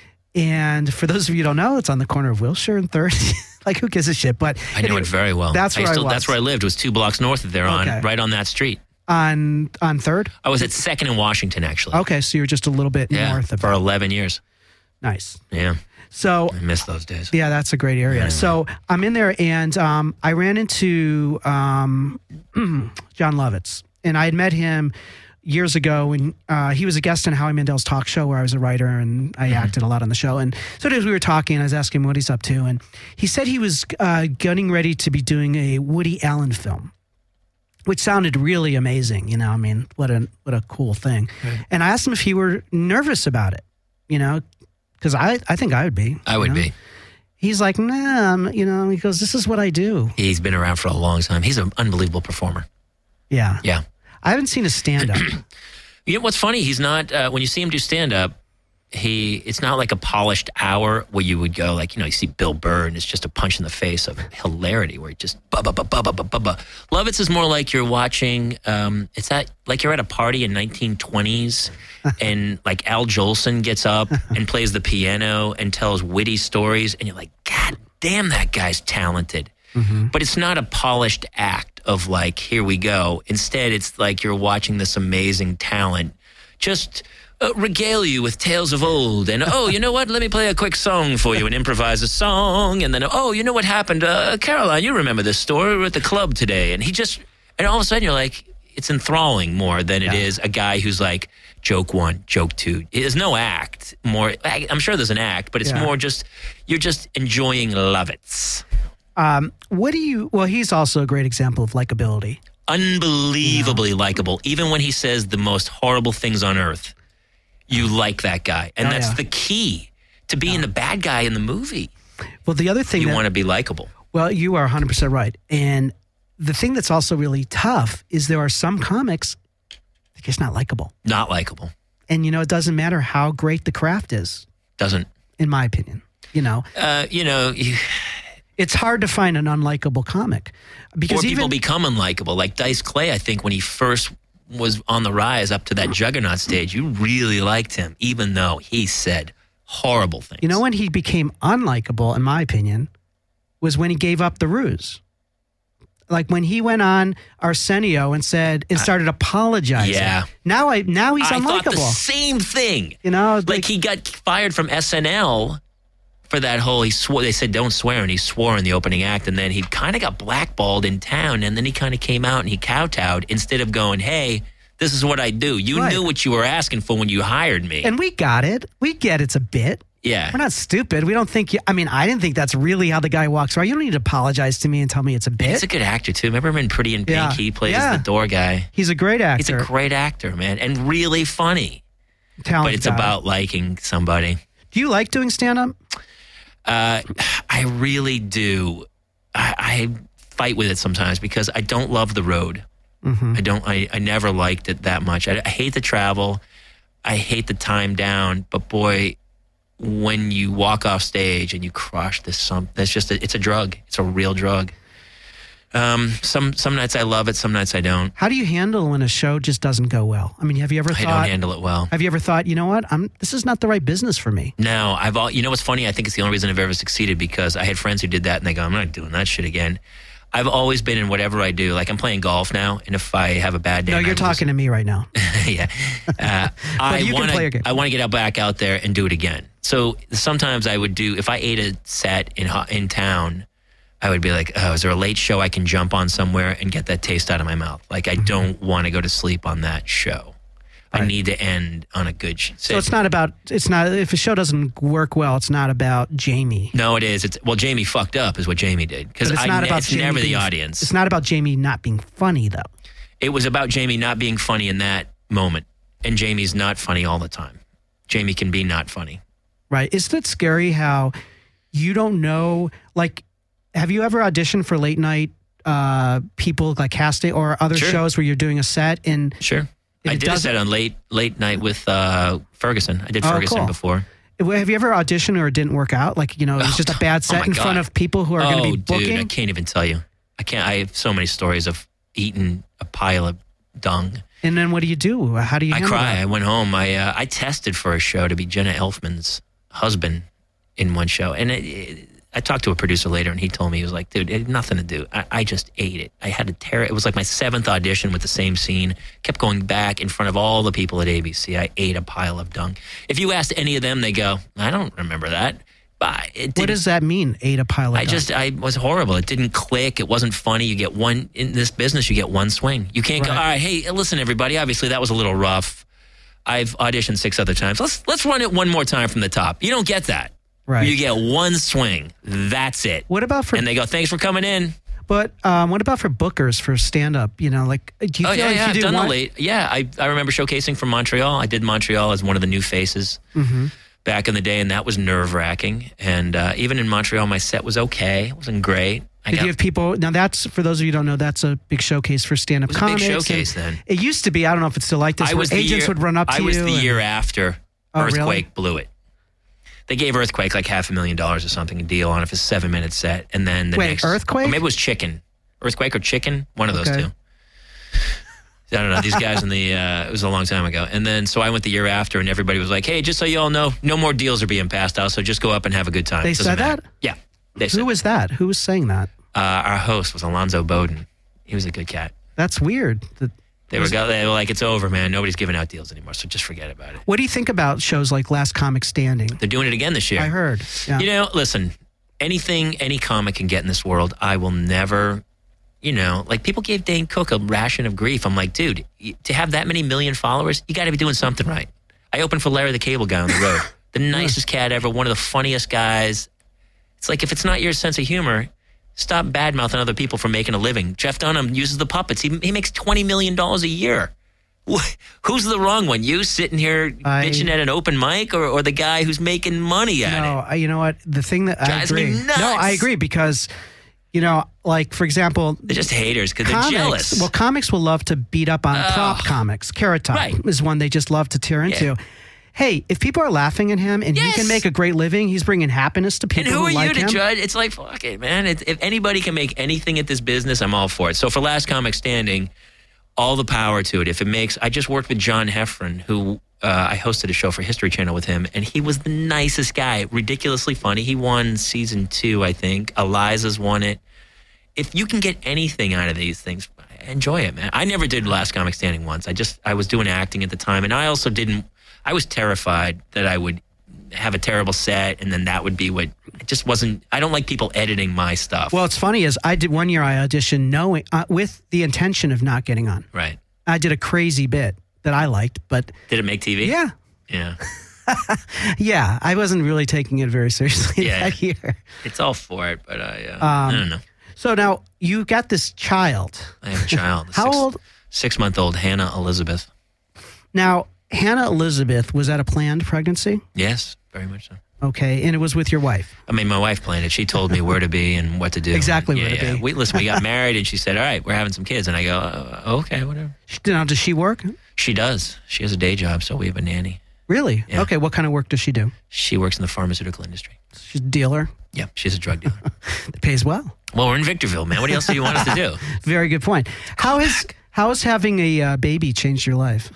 and for those of you who don't know, it's on the corner of Wilshire and Third. Like who gives a shit? But I know anyway, it very well. That's where I, I, still, was. That's where I lived. It was two blocks north of there, on Okay. right on that street. On on Third? I was at Second in Washington, actually. Okay, so you're just a little bit yeah, north of for it. eleven years. Nice. Yeah. So I miss those days. yeah, that's a great area. Yeah. So I'm in there, and um, I ran into um, John Lovitz, and I had met him years ago, and uh, he was a guest on Howie Mandel's talk show where I was a writer, and I mm-hmm. acted a lot on the show. And so as we were talking, I was asking him what he's up to, and he said he was uh, getting ready to be doing a Woody Allen film, which sounded really amazing. You know, I mean, what a what a cool thing. Right. And I asked him if he were nervous about it, you know, because I, I think I would be. I would know? be. He's like, nah, I'm, you know, he goes, this is what I do. He's been around for a long time. He's an unbelievable performer. Yeah. Yeah. I haven't seen a stand-up. You know what's funny? He's not, uh, when you see him do stand-up, he it's not like a polished hour where you would go like, you know, you see Bill Burr and it's just a punch in the face of hilarity where he just ba ba ba ba ba ba ba ba. Lovitz is more like you're watching, um, it's that, like you're at a party in nineteen twenties and like Al Jolson gets up and plays the piano and tells witty stories and you're like, God damn, that guy's talented. Mm-hmm. But it's not a polished act of like, here we go. Instead, it's like you're watching this amazing talent just uh, regale you with tales of old. And, oh, you know what? Let me play a quick song for you and improvise a song. And then, oh, you know what happened? Uh, Caroline, you remember this story? We were at the club today. And he just, and all of a sudden you're like, it's enthralling more than it yeah. is a guy who's like, joke one, joke two. There's no act. More, I'm sure there's an act, but it's yeah. more just, you're just enjoying Lovitz. Um, what do you, well, he's also a great example of likability. Unbelievably yeah. likable. Even when he says the most horrible things on earth, you like that guy. And oh, that's yeah. the key to being yeah. the bad guy in the movie. Well, the other thing you that, want to be likable. Well, you are one hundred percent right. And the thing that's also really tough is there are some comics that are just not likable. Not likable. And, you know, it doesn't matter how great the craft is. Doesn't. In my opinion, you know. Uh, you know, you... It's hard to find an unlikable comic. Because or people even, become unlikable. Like Dice Clay, I think when he first was on the rise up to that Juggernaut stage, you really liked him, even though he said horrible things. You know when he became unlikable, in my opinion, was when he gave up the ruse. Like when he went on Arsenio and said and started apologizing. Yeah. Now I now he's I unlikable. thought the same thing. You know, like, like he got fired from S N L for that whole, he swore, they said don't swear, and he swore in the opening act, and then he kind of got blackballed in town, and then he kind of came out and he kowtowed instead of going, hey, this is what I do. You right. knew what you were asking for when you hired me. And we got it. We get it's a bit. Yeah. We're not stupid. We don't think, you, I mean, I didn't think that's really how the guy walks around. You don't need to apologize to me and tell me it's a bit. He's a good actor, too. Remember him in Pretty in Pink? Yeah. He plays yeah. the door guy. He's a great actor. He's a great actor, man, and really funny. Talented but it's guy. about liking somebody. Do you like doing stand-up? Uh, I really do. I, I fight with it sometimes because I don't love the road. Mm-hmm. I don't. I, I never liked it that much. I, I hate the travel. I hate the time down. But boy, when you walk off stage and you crush this, some that's just a, it's a drug. It's a real drug. Um, some some nights I love it. Some nights I don't. How do you handle when a show just doesn't go well? I mean, have you ever I thought? don't handle it well. Have you ever thought, you know what? I'm. This is not the right business for me. No, I've all. You know what's funny? I think it's the only reason I've ever succeeded because I had friends who did that and they go, I'm not doing that shit again. I've always been in whatever I do. Like I'm playing golf now, and if I have a bad day, No, and you're I talking to me right now. lose, yeah, uh, I you can want play a game. to. I want to get out back out there and do it again. So sometimes I would do if I ate a set in ho- in town. I would be like, oh, is there a late show I can jump on somewhere and get that taste out of my mouth? Like, I mm-hmm. don't want to go to sleep on that show. Right. I need to end on a good show. So it's not about, it's not, if a show doesn't work well, it's not about Jamie. No, it is. It's Well, Jamie fucked up is what Jamie did. Because it's, I not ne- about it's Jamie never being, the audience. It's not about Jamie not being funny, though. It was about Jamie not being funny in that moment. And Jamie's not funny all the time. Jamie can be not funny. Right. Isn't it scary how you don't know, like, have you ever auditioned for late night uh, people like casting or other sure. shows where you're doing a set? And Sure. I did a set on late late night with uh, Ferguson. I did oh, Ferguson cool. before. Have you ever auditioned or it didn't work out? Like, you know, it was just a bad set oh in God. front of people who are oh, going to be booking? dude, I can't even tell you. I can't. I have so many stories of eating a pile of dung. And then what do you do? How do you I handle cry. that? I went home. I uh, I tested for a show to be Jenna Elfman's husband in one show. And it, it, I talked to a producer later, and he told me, he was like, dude, it had nothing to do. I, I just ate it. I had to tear it. It was like my seventh audition with the same scene. Kept going back in front of all the people at A B C. I ate a pile of dung. If you asked any of them, they go, I don't remember that. But it what does that mean, ate a pile of I dung? just, I was horrible. It didn't click. It wasn't funny. You get one, in this business, you get one swing. You can't Right. go, all right, hey, listen, everybody, obviously that was a little rough. I've auditioned six other times. Let's let's run it one more time from the top. You don't get that. Right. You get one swing. That's it. What about for? And they go, thanks for coming in. But um, what about for bookers for stand up? You know, like do you Oh, feel yeah, like yeah. you I've do done one? the late. Yeah, I, I remember showcasing from Montreal. I did Montreal as one of the new faces Mm-hmm. back in the day, and that was nerve wracking. And uh, even in Montreal, my set was okay. It wasn't great. I Did got, you have people? Now that's for those of you who don't know. That's a big showcase for stand up it was a big comics. showcase and then. It used to be. I don't know if it's still like this. I Where was the agents year, would run up to I you. was the and- year after Oh, Earthquake really? blew it. They gave Earthquake like half a million dollars or something, a deal on it for a seven minute set. And then the Wait, next. Earthquake? Or maybe it was Chicken. Earthquake or Chicken? One of those Okay. two. I don't know. These guys in the, uh, it was a long time ago. And then, so I went the year after and everybody was like, hey, just so you all know, no more deals are being passed out. So just go up and have a good time. They Doesn't said matter. that? Yeah. They said Who was that? Who was saying that? uh, our host was Alonzo Bowden. He was a good cat. That's weird. The- They were, go, they were like, it's over, man. Nobody's giving out deals anymore. So just forget about it. What do you think about shows like Last Comic Standing? They're doing it again this year. I heard. Yeah. You know, listen, anything any comic can get in this world, I will never, you know, like people gave Dane Cook a ration of grief. I'm like, dude, y- to have that many million followers, you got to be doing something right. I opened for Larry the Cable Guy on the road. The nicest cat ever, one of the funniest guys. It's like, if it's not your sense of humor, stop bad-mouthing other people for making a living. Jeff Dunham uses the puppets. He, he makes twenty million dollars a year. Wh- Who's the wrong one? You sitting here I- bitching at an open mic or, or the guy who's making money at No, it? I, you know what? The thing that I Drives me agree. nuts. No, I agree because, you know, like for example, They're just haters because they're comics. jealous. Well, comics will love to beat up on Ugh. prop comics. Carrot Top Right. is one they just love to tear into. Hey, if people are laughing at him and he Yes. can make a great living, he's bringing happiness to and people who are like you to him. judge? It's like, fuck it, man. It, if anybody can make anything at this business, I'm all for it. So for Last Comic Standing, all the power to it. If it makes, I just worked with John Heffron, who uh, I hosted a show for History Channel with him, and he was the nicest guy, ridiculously funny. He won season two, I think. Eliza's won it. If you can get anything out of these things, enjoy it, man. I never did Last Comic Standing once. I just, I was doing acting at the time, and I also didn't, I was terrified that I would have a terrible set and then that would be what, it just wasn't, I don't like people editing my stuff. Well, it's funny is I did one year I auditioned knowing uh, with the intention of not getting on. Right. I did a crazy bit that I liked, but Did it make T V? yeah, Yeah. yeah, I wasn't really taking it very seriously Yeah. that year. It's all for it, but I, uh, I don't know. So now you got this child. I have a child. How six, old? Six month old Hannah Elizabeth. Now, Hannah Elizabeth, was that a planned pregnancy? Yes, very much so. Okay, and it was with your wife? I mean, my wife planned it. She told me where to be and what to do. Exactly yeah, where to yeah. be. We, listen, we got married, and she said, all right, we're having some kids. And I go, oh, okay, whatever. Now, does she work? She does. She has a day job, so we have a nanny. Really? Yeah. Okay, what kind of work does she do? She works in the pharmaceutical industry. She's a dealer? Yeah, she's a drug dealer. It pays well. Well, we're in Victorville, man. What else do you want us to do? Very good point. How has, how has having a uh, baby changed your life?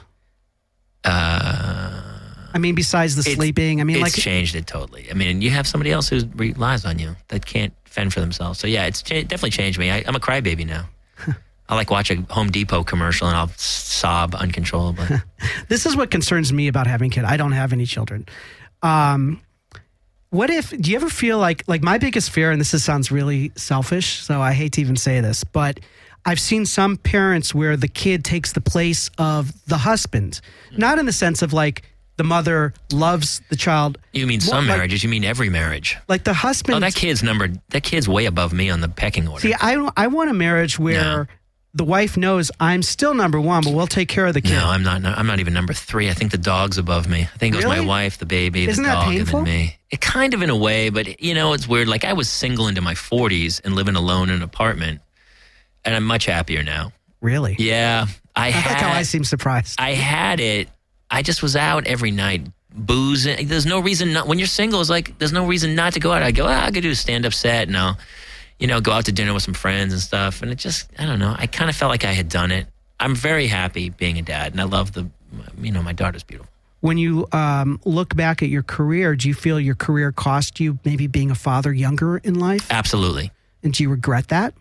Uh... I mean, besides the It's- sleeping, I mean, it's like, changed it totally. I mean, you have somebody else who relies on you that can't fend for themselves. So yeah, it's cha- definitely changed me. I, I'm a crybaby now. I like watch a Home Depot commercial and I'll sob uncontrollably. this is what concerns me about having kids. I don't have any children. Um, what if? Do you ever feel like like my biggest fear? And this is, sounds really selfish, so I hate to even say this, but I've seen some parents where the kid takes the place of the husband, not in the sense of like, the mother loves the child. You mean some like, marriages? You mean every marriage? Like the husband. Oh, that kid's numbered. That kid's way above me on the pecking order. See, I I want a marriage where No. the wife knows I'm still number one, but we'll take care of the kid. No, I'm not. I'm not even number three. I think the dog's above me. I think it was Really? my wife, the baby, Isn't the that dog, painful? and then me. It kind of in a way, but you know, it's weird. Like I was single into my forties and living alone in an apartment, and I'm much happier now. Really? Yeah, I I had. like how I seem surprised. I had it. I just was out every night, boozing. There's no reason not. When you're single, it's like there's no reason not to go out. I go, ah, I could do a stand-up set, and I'll, you know, go out to dinner with some friends and stuff. And it just, I don't know. I kind of felt like I had done it. I'm very happy being a dad, and I love the, you know, my daughter's beautiful. When you um, look back at your career, do you feel your career cost you maybe being a father younger in life? Absolutely. And do you regret that?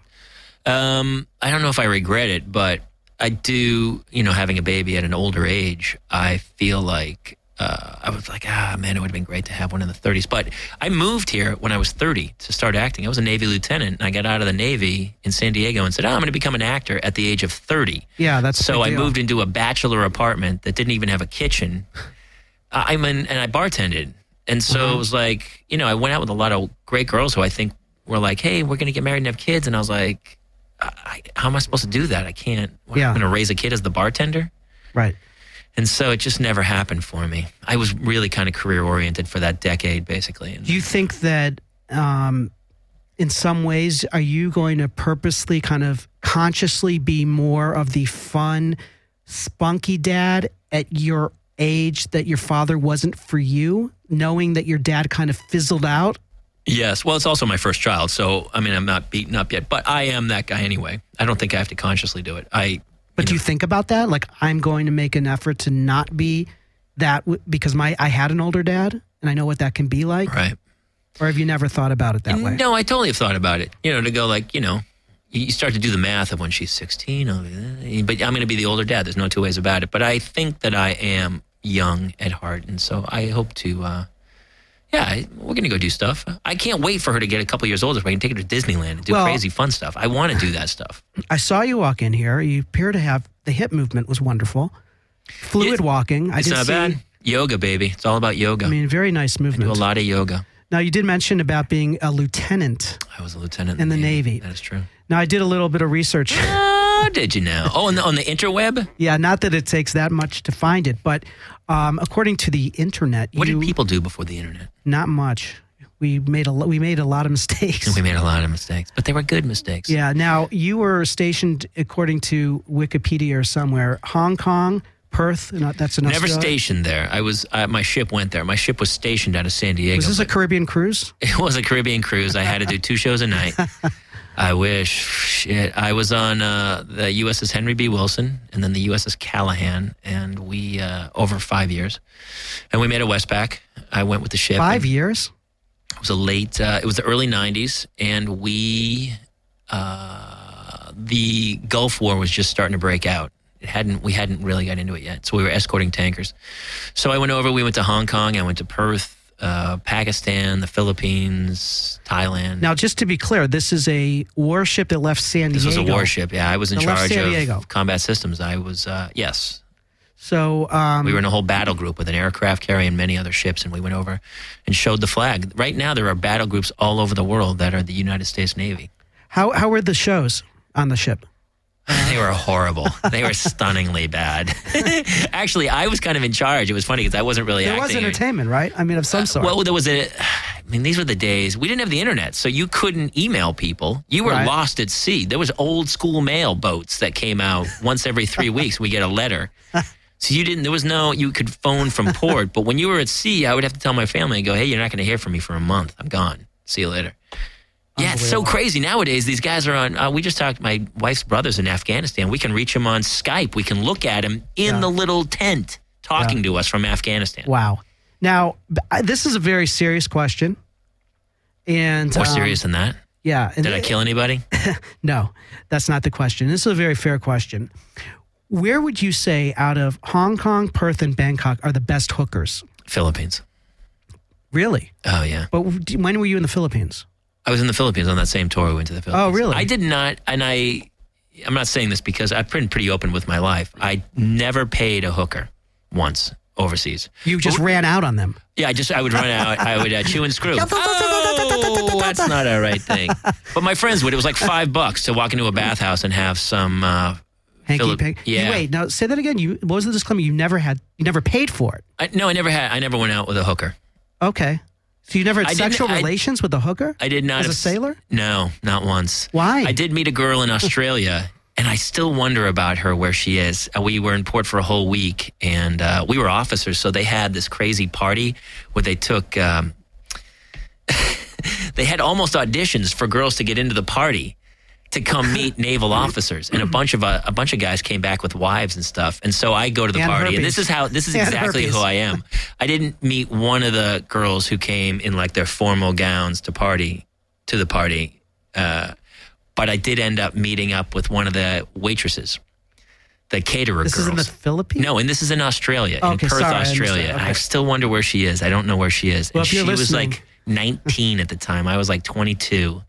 Um, I don't know if I regret it, but I do, you know, having a baby at an older age, I feel like uh, I was like, ah, man, it would have been great to have one in the thirties. But I moved here when I was thirty to start acting. I was a Navy lieutenant, and I got out of the Navy in San Diego and said, oh, I'm going to become an actor at the age of thirty. Yeah, that's a So big I deal. moved into a bachelor apartment that didn't even have a kitchen. I mean, and I bartended. And so Uh-huh. it was like, you know, I went out with a lot of great girls who I think were like, hey, we're going to get married and have kids. And I was like, I, how am I supposed to do that? I can't. What, Yeah. I'm going to raise a kid as the bartender? Right. And so it just never happened for me. I was really kind of career oriented for that decade, basically. And Do you think that um, in some ways, are you going to purposely kind of consciously be more of the fun, spunky dad at your age that your father wasn't for you, knowing that your dad kind of fizzled out? yes. Well, it's also my first child. So, I mean, I'm not beaten up yet, but I am that guy anyway. I don't think I have to consciously do it. I. But do know, you think about that? Like, I'm going to make an effort to not be that w- because my I had an older dad and I know what that can be like. Right. Or have you never thought about it that way? No, I totally have thought about it. You know, to go like, you know, you you start to do the math of when she's sixteen. oh, eh, But I'm going to be the older dad. There's no two ways about it. But I think that I am young at heart. And so I hope to, uh, yeah, I, we're going to go do stuff. I can't wait for her to get a couple years older so I can take her to Disneyland and do Well- crazy fun stuff. I want to do that stuff. I saw you walk in here. You appear to have the hip movement was wonderful. Fluid It- walking. I It's did not see, bad. Yoga, baby. It's all about yoga. I mean, very nice I do movement. a lot of yoga. Now, you did mention about being a lieutenant. I was a lieutenant In the Navy. That is true. Now, I did a little bit of research. Oh, did you know? Oh, on the, on the interweb? Yeah, not that it takes that much to find it, but um, according to the internet, What you, did people do before the internet? not much. We made a lo- we made a lot of mistakes. We made a lot of mistakes, but they were good mistakes. Yeah. Now, you were stationed, according to Wikipedia or somewhere, Hong Kong, Perth. No, that's in Never Australia. stationed there. I was. Uh, my ship went there. My ship was stationed out of San Diego. Was this a but Caribbean cruise? it was a Caribbean cruise. I had to do two shows a night. I wish. Shit. I was on uh, the U S S Henry B. Wilson and then the U S S Callahan, and we uh, over five years, and we made a Westpac. I went with the ship. Five and years? It was a late. Uh, it was the early nineties, and we. Uh, the Gulf War was just starting to break out. It hadn't. We hadn't really got into it yet, so we were escorting tankers. So I went over. We went to Hong Kong. I went to Perth, uh, Pakistan, the Philippines, Thailand. Now, just to be clear, this is a warship that left San this Diego. was a warship. Yeah, I was in That left charge San Diego. of combat systems. I was. Uh, yes, So um, we were in a whole battle group with an aircraft carrier and many other ships, and we went over and showed the flag. Right now, there are battle groups all over the world that are the United States Navy. how how were the shows on the ship? They were horrible. They were stunningly bad. Actually, I was kind of in charge. It was funny because I wasn't really There acting. was entertainment, right? I mean, of some sort. Uh, well, there was a. I mean, these were the days we didn't have the internet, so you couldn't email people. You were Right. lost at sea. There was old school mail boats that came out once every three weeks. We get a letter. So you didn't. There was no. You could phone from port, but when you were at sea, I would have to tell my family and go, "Hey, you're not going to hear from me for a month. I'm gone. See you later." Yeah, it's so crazy nowadays. These guys are on. Uh, we just talked. My wife's brother's in Afghanistan. We can reach him on Skype. We can look at him in Yeah. the little tent talking Yeah. to us from Afghanistan. Wow. Now, b- I- this is a very serious question. And More um, serious than that? Yeah. And Did I kill anybody? No, that's not the question. This is a very fair question. Where would you say out of Hong Kong, Perth, and Bangkok are the best hookers? Philippines. Really? Oh yeah. But w- when were you in the Philippines? I was in the Philippines on that same tour. We went to the Philippines. Oh, really? I did not, and I, I'm not saying this because I've been pretty open with my life. I never paid a hooker once overseas. You just ran out on them. Yeah, I just I would run out. I would uh, chew and screw. Oh, that's not a right thing. But my friends would. It was like five bucks to walk into a bathhouse and have some. Uh, Hanky Philip- panky. yeah. Wait, now say that again. You what was the disclaimer? You never had. You never paid for it. I, no, I never had. I never went out with a hooker. Okay. So you never had I didn't- sexual I- relations with a hooker? I did not As a have- sailor? No, not once. Why? I did meet a girl in Australia, and I still wonder about her, where she is. Uh, We were in port for a whole week, and uh, we were officers, so they had this crazy party where they took. Um, they had almost auditions for girls to get into the party to come meet naval officers, and a bunch of uh, a bunch of guys came back with wives and stuff. And so I go to the And party, and herpes. this is how this is And exactly herpes. who I am. I didn't meet one of the girls who came in like their formal gowns to party to the party, uh, but I did end up meeting up with one of the waitresses, the caterer This girls. is in the Philippines? No, and this is in Australia, Oh, in okay, Perth, sorry, I Australia. understand. And Okay. I still wonder where she is. I don't know where she is. Well, and if you're she was listening- like nineteen at the time. I was like twenty-two.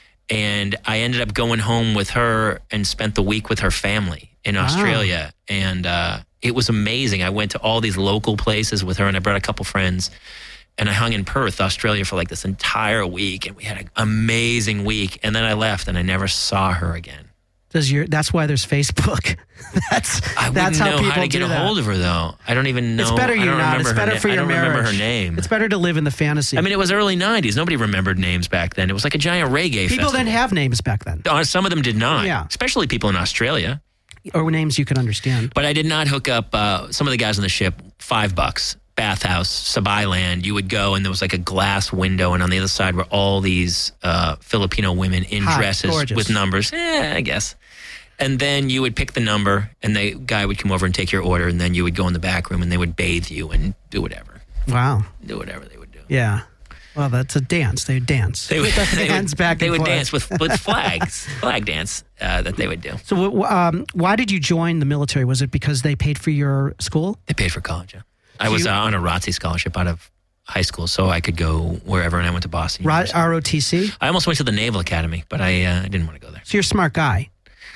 And I ended up going home with her and spent the week with her family in Wow. Australia. And uh, it was amazing. I went to all these local places with her, and I brought a couple friends. And I hung in Perth, Australia for like this entire week. And we had an amazing week. And then I left, and I never saw her again. Does your that's why there's Facebook. that's I that's wouldn't how know people how to get do a that. hold of her, though. I don't even know. It's better I you don't not. remember It's her better na- for your I don't marriage. remember her name. It's better to live in the fantasy. I mean, it was early nineties. Nobody remembered names back then. It was like a giant reggae people festival. didn't have names back then, Uh, Some of them did not, Yeah. especially people in Australia. or names you could understand. But I did not hook up uh, some of the guys on the ship, five bucks, bathhouse, Sabai Land. You would go, and there was like a glass window, and on the other side were all these uh, Filipino women in Hot, dresses gorgeous. with numbers. Eh, I guess. And then you would pick the number, and the guy would come over and take your order, and then you would go in the back room, and they would bathe you and do whatever. Wow. Do whatever they would do. Yeah. Well, that's a dance. They dance. They would, they hands would, back they and would forth. dance with, with flags, flag dance uh, that they would do. So, w- um, why did you join the military? Was it because they paid for your school? They paid for college. Yeah. I So was you- uh, on a R O T C scholarship out of high school, so I could go wherever, and I went to Boston. Ro- University. R O T C? I almost went to the Naval Academy, but I, uh, I didn't want to go there. So you're a smart guy.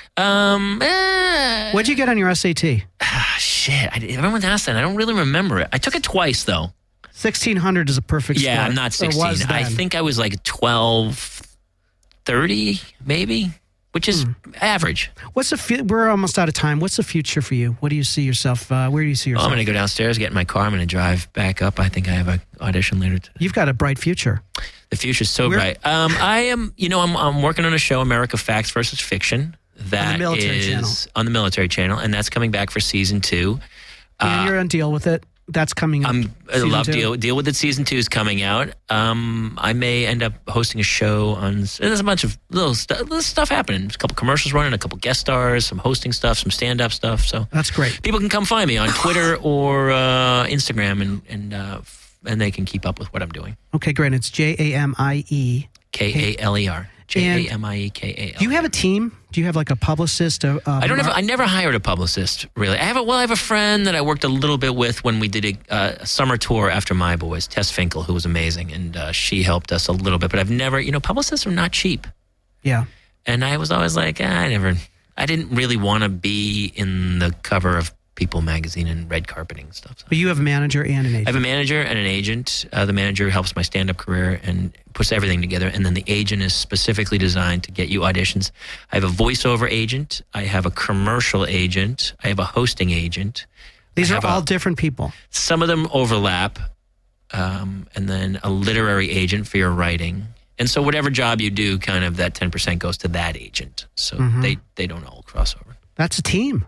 Um, eh, What'd you get on your S A T? ah, shit. I, everyone's asked that. I don't really remember it. I took it twice, though. sixteen hundred is a perfect Yeah, score. I'm not Or sixteen. was I then. think I was like twelve thirty, maybe, which is Hmm. average. What's the fu- we're almost out of time. What's the future for you? What do you see yourself? Uh, where do you see Well, yourself? I'm going to go downstairs, get in my car. I'm going to drive back up. I think I have an audition later today. You've got a bright future. The future's so Where- bright. Um, I am, you know, I'm, I'm working on a show, America Facts versus Fiction. That military is channel. on the military channel, and that's coming back for season two. and you're on deal with it. That's coming up. I'm I season love two. deal deal with it. Season two is coming out. Um, I may end up hosting a show on. There's a bunch of little, stu- little stuff happening. A couple commercials running, a couple guest stars, some hosting stuff, some stand up stuff. So That's great. people can come find me on Twitter or uh, Instagram, and and uh, f- and they can keep up with what I'm doing. Okay, great. It's J A M I E. K A L E R. J A M I E K A L. Do you have a team? Do you have like a publicist? A, a I don't have. I never hired a publicist. Really, I have a. Well, I have a friend that I worked a little bit with when we did a, uh, a summer tour after My Boys, Tess Finkel, who was amazing, and uh, she helped us a little bit. But I've never. You know, publicists are not cheap, Yeah. and I was always like, ah, I never. I didn't really want to be in the cover of People magazine and red carpeting stuff. So. But you have a manager and an agent. I have a manager and an agent. Uh, the manager helps my stand-up career and puts everything together. And then the agent is specifically designed to get you auditions. I have a voiceover agent. I have a commercial agent. I have a hosting agent. These I are all a, different people. Some of them overlap. Um, and then a literary agent for your writing. And so whatever job you do, kind of that ten percent goes to that agent. So mm-hmm. they, they don't all cross over. That's a team.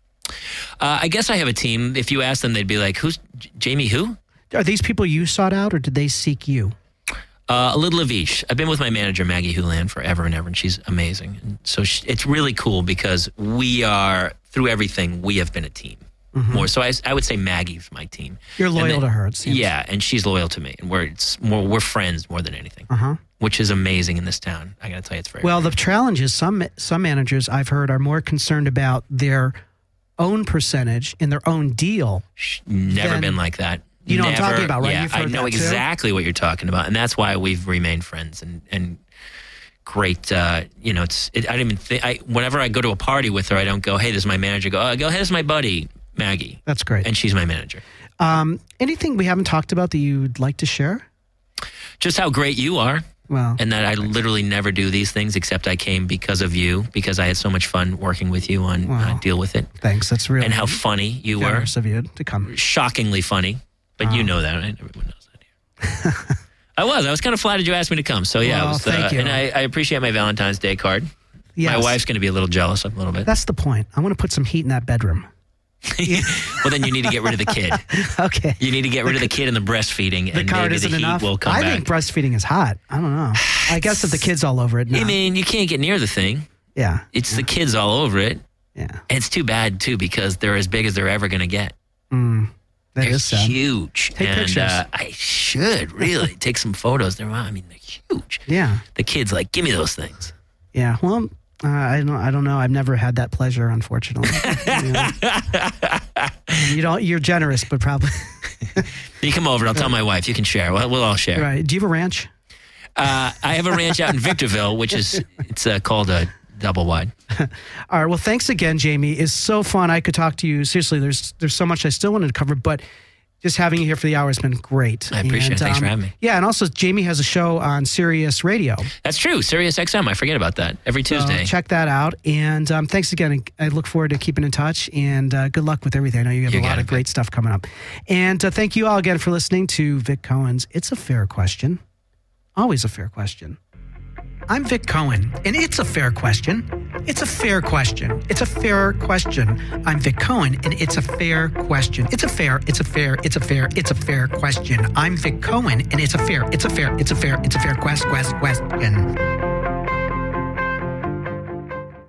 Uh, I guess I have a team. If you ask them, they'd be like, who's J- Jamie who? Are these people you sought out or did they seek you? Uh, a little of each. I've been with my manager, Maggie Hulan, forever and ever, and she's amazing. And so she, it's really cool because we are, through everything, we have been a team. Mm-hmm. More. So I, I would say Maggie's my team. You're loyal then, to her, it seems. Yeah, and she's loyal to me. And we're, it's more, we're friends more than anything, uh-huh. which is amazing in this town. I got to tell you, it's very Well, great. the challenge is some, some managers I've heard are more concerned about their own percentage in their own deal. Never then, been like that. You know Never, what I'm talking about, right? Yeah, You've heard I know that exactly too? what you're talking about, and that's why we've remained friends and and great. Uh, you know, it's it, I don't even think. I, whenever I go to a party with her, I don't go, "Hey, this is my manager." I go, oh, "I go, hey, this is my buddy Maggie." That's great, and she's my manager. Um, anything we haven't talked about that you'd like to share? Just how great you are. Well, and that I literally never do these things except I came because of you, because I had so much fun working with you on well, uh, Deal With It. Thanks, that's really and how funny you were. Of you to come. Shockingly funny, but oh. you know that, right? Everyone knows that here. I was. I was kind of flattered you asked me to come. So yeah, well, it was, thank uh, you. And I, I appreciate my Valentine's Day card. Yes. My wife's going to be a little jealous a little bit. That's the point. I want to put some heat in that bedroom. Well, then you need to get rid of the kid. Okay. You need to get rid of the kid and the breastfeeding, the and card maybe isn't the heat enough. will come I back. think breastfeeding is hot. I don't know. I guess if the kid's all over it now. I mean, you can't get near the thing. Yeah. It's yeah. the kids all over it. Yeah. And it's too bad, too, because they're as big as they're ever going to get. Mm, that they're is sad. huge. Take and pictures. Uh, I should really take some photos. They're, I mean, they're huge. Yeah. The kids like, give me those things. Yeah. Well, uh, I don't. I don't know. I've never had that pleasure, unfortunately. you, know. you don't. You're generous, but probably. You come over. I'll tell my wife. You can share. We'll, we'll all share. Right. Do you have a ranch? Uh, I have a ranch out in Victorville, which is it's uh, called a double wide. All right. Well, thanks again, Jamie. It's so fun. I could talk to you. Seriously, there's there's so much I still wanted to cover, but just having you here for the hour has been great. I appreciate and, it. Thanks um, for having me. Yeah, and also Jamie has a show on Sirius Radio. That's true. Sirius X M. I forget about that. Every Tuesday. So check that out. And um, thanks again. I look forward to keeping in touch. And uh, good luck with everything. I know you have you a lot it, of great Vic. stuff coming up. And uh, thank you all again for listening to Vic Cohen's It's a Fair Question. Always a fair question. I'm Vic Cohen, and it's a fair question. It's a fair question. It's a fair question. I'm Vic Cohen, and it's a fair question. It's a fair, it's a fair, it's a fair, it's a fair question. I'm Vic Cohen, and it's a fair, it's a fair, it's a fair, it's a fair quest, quest, question.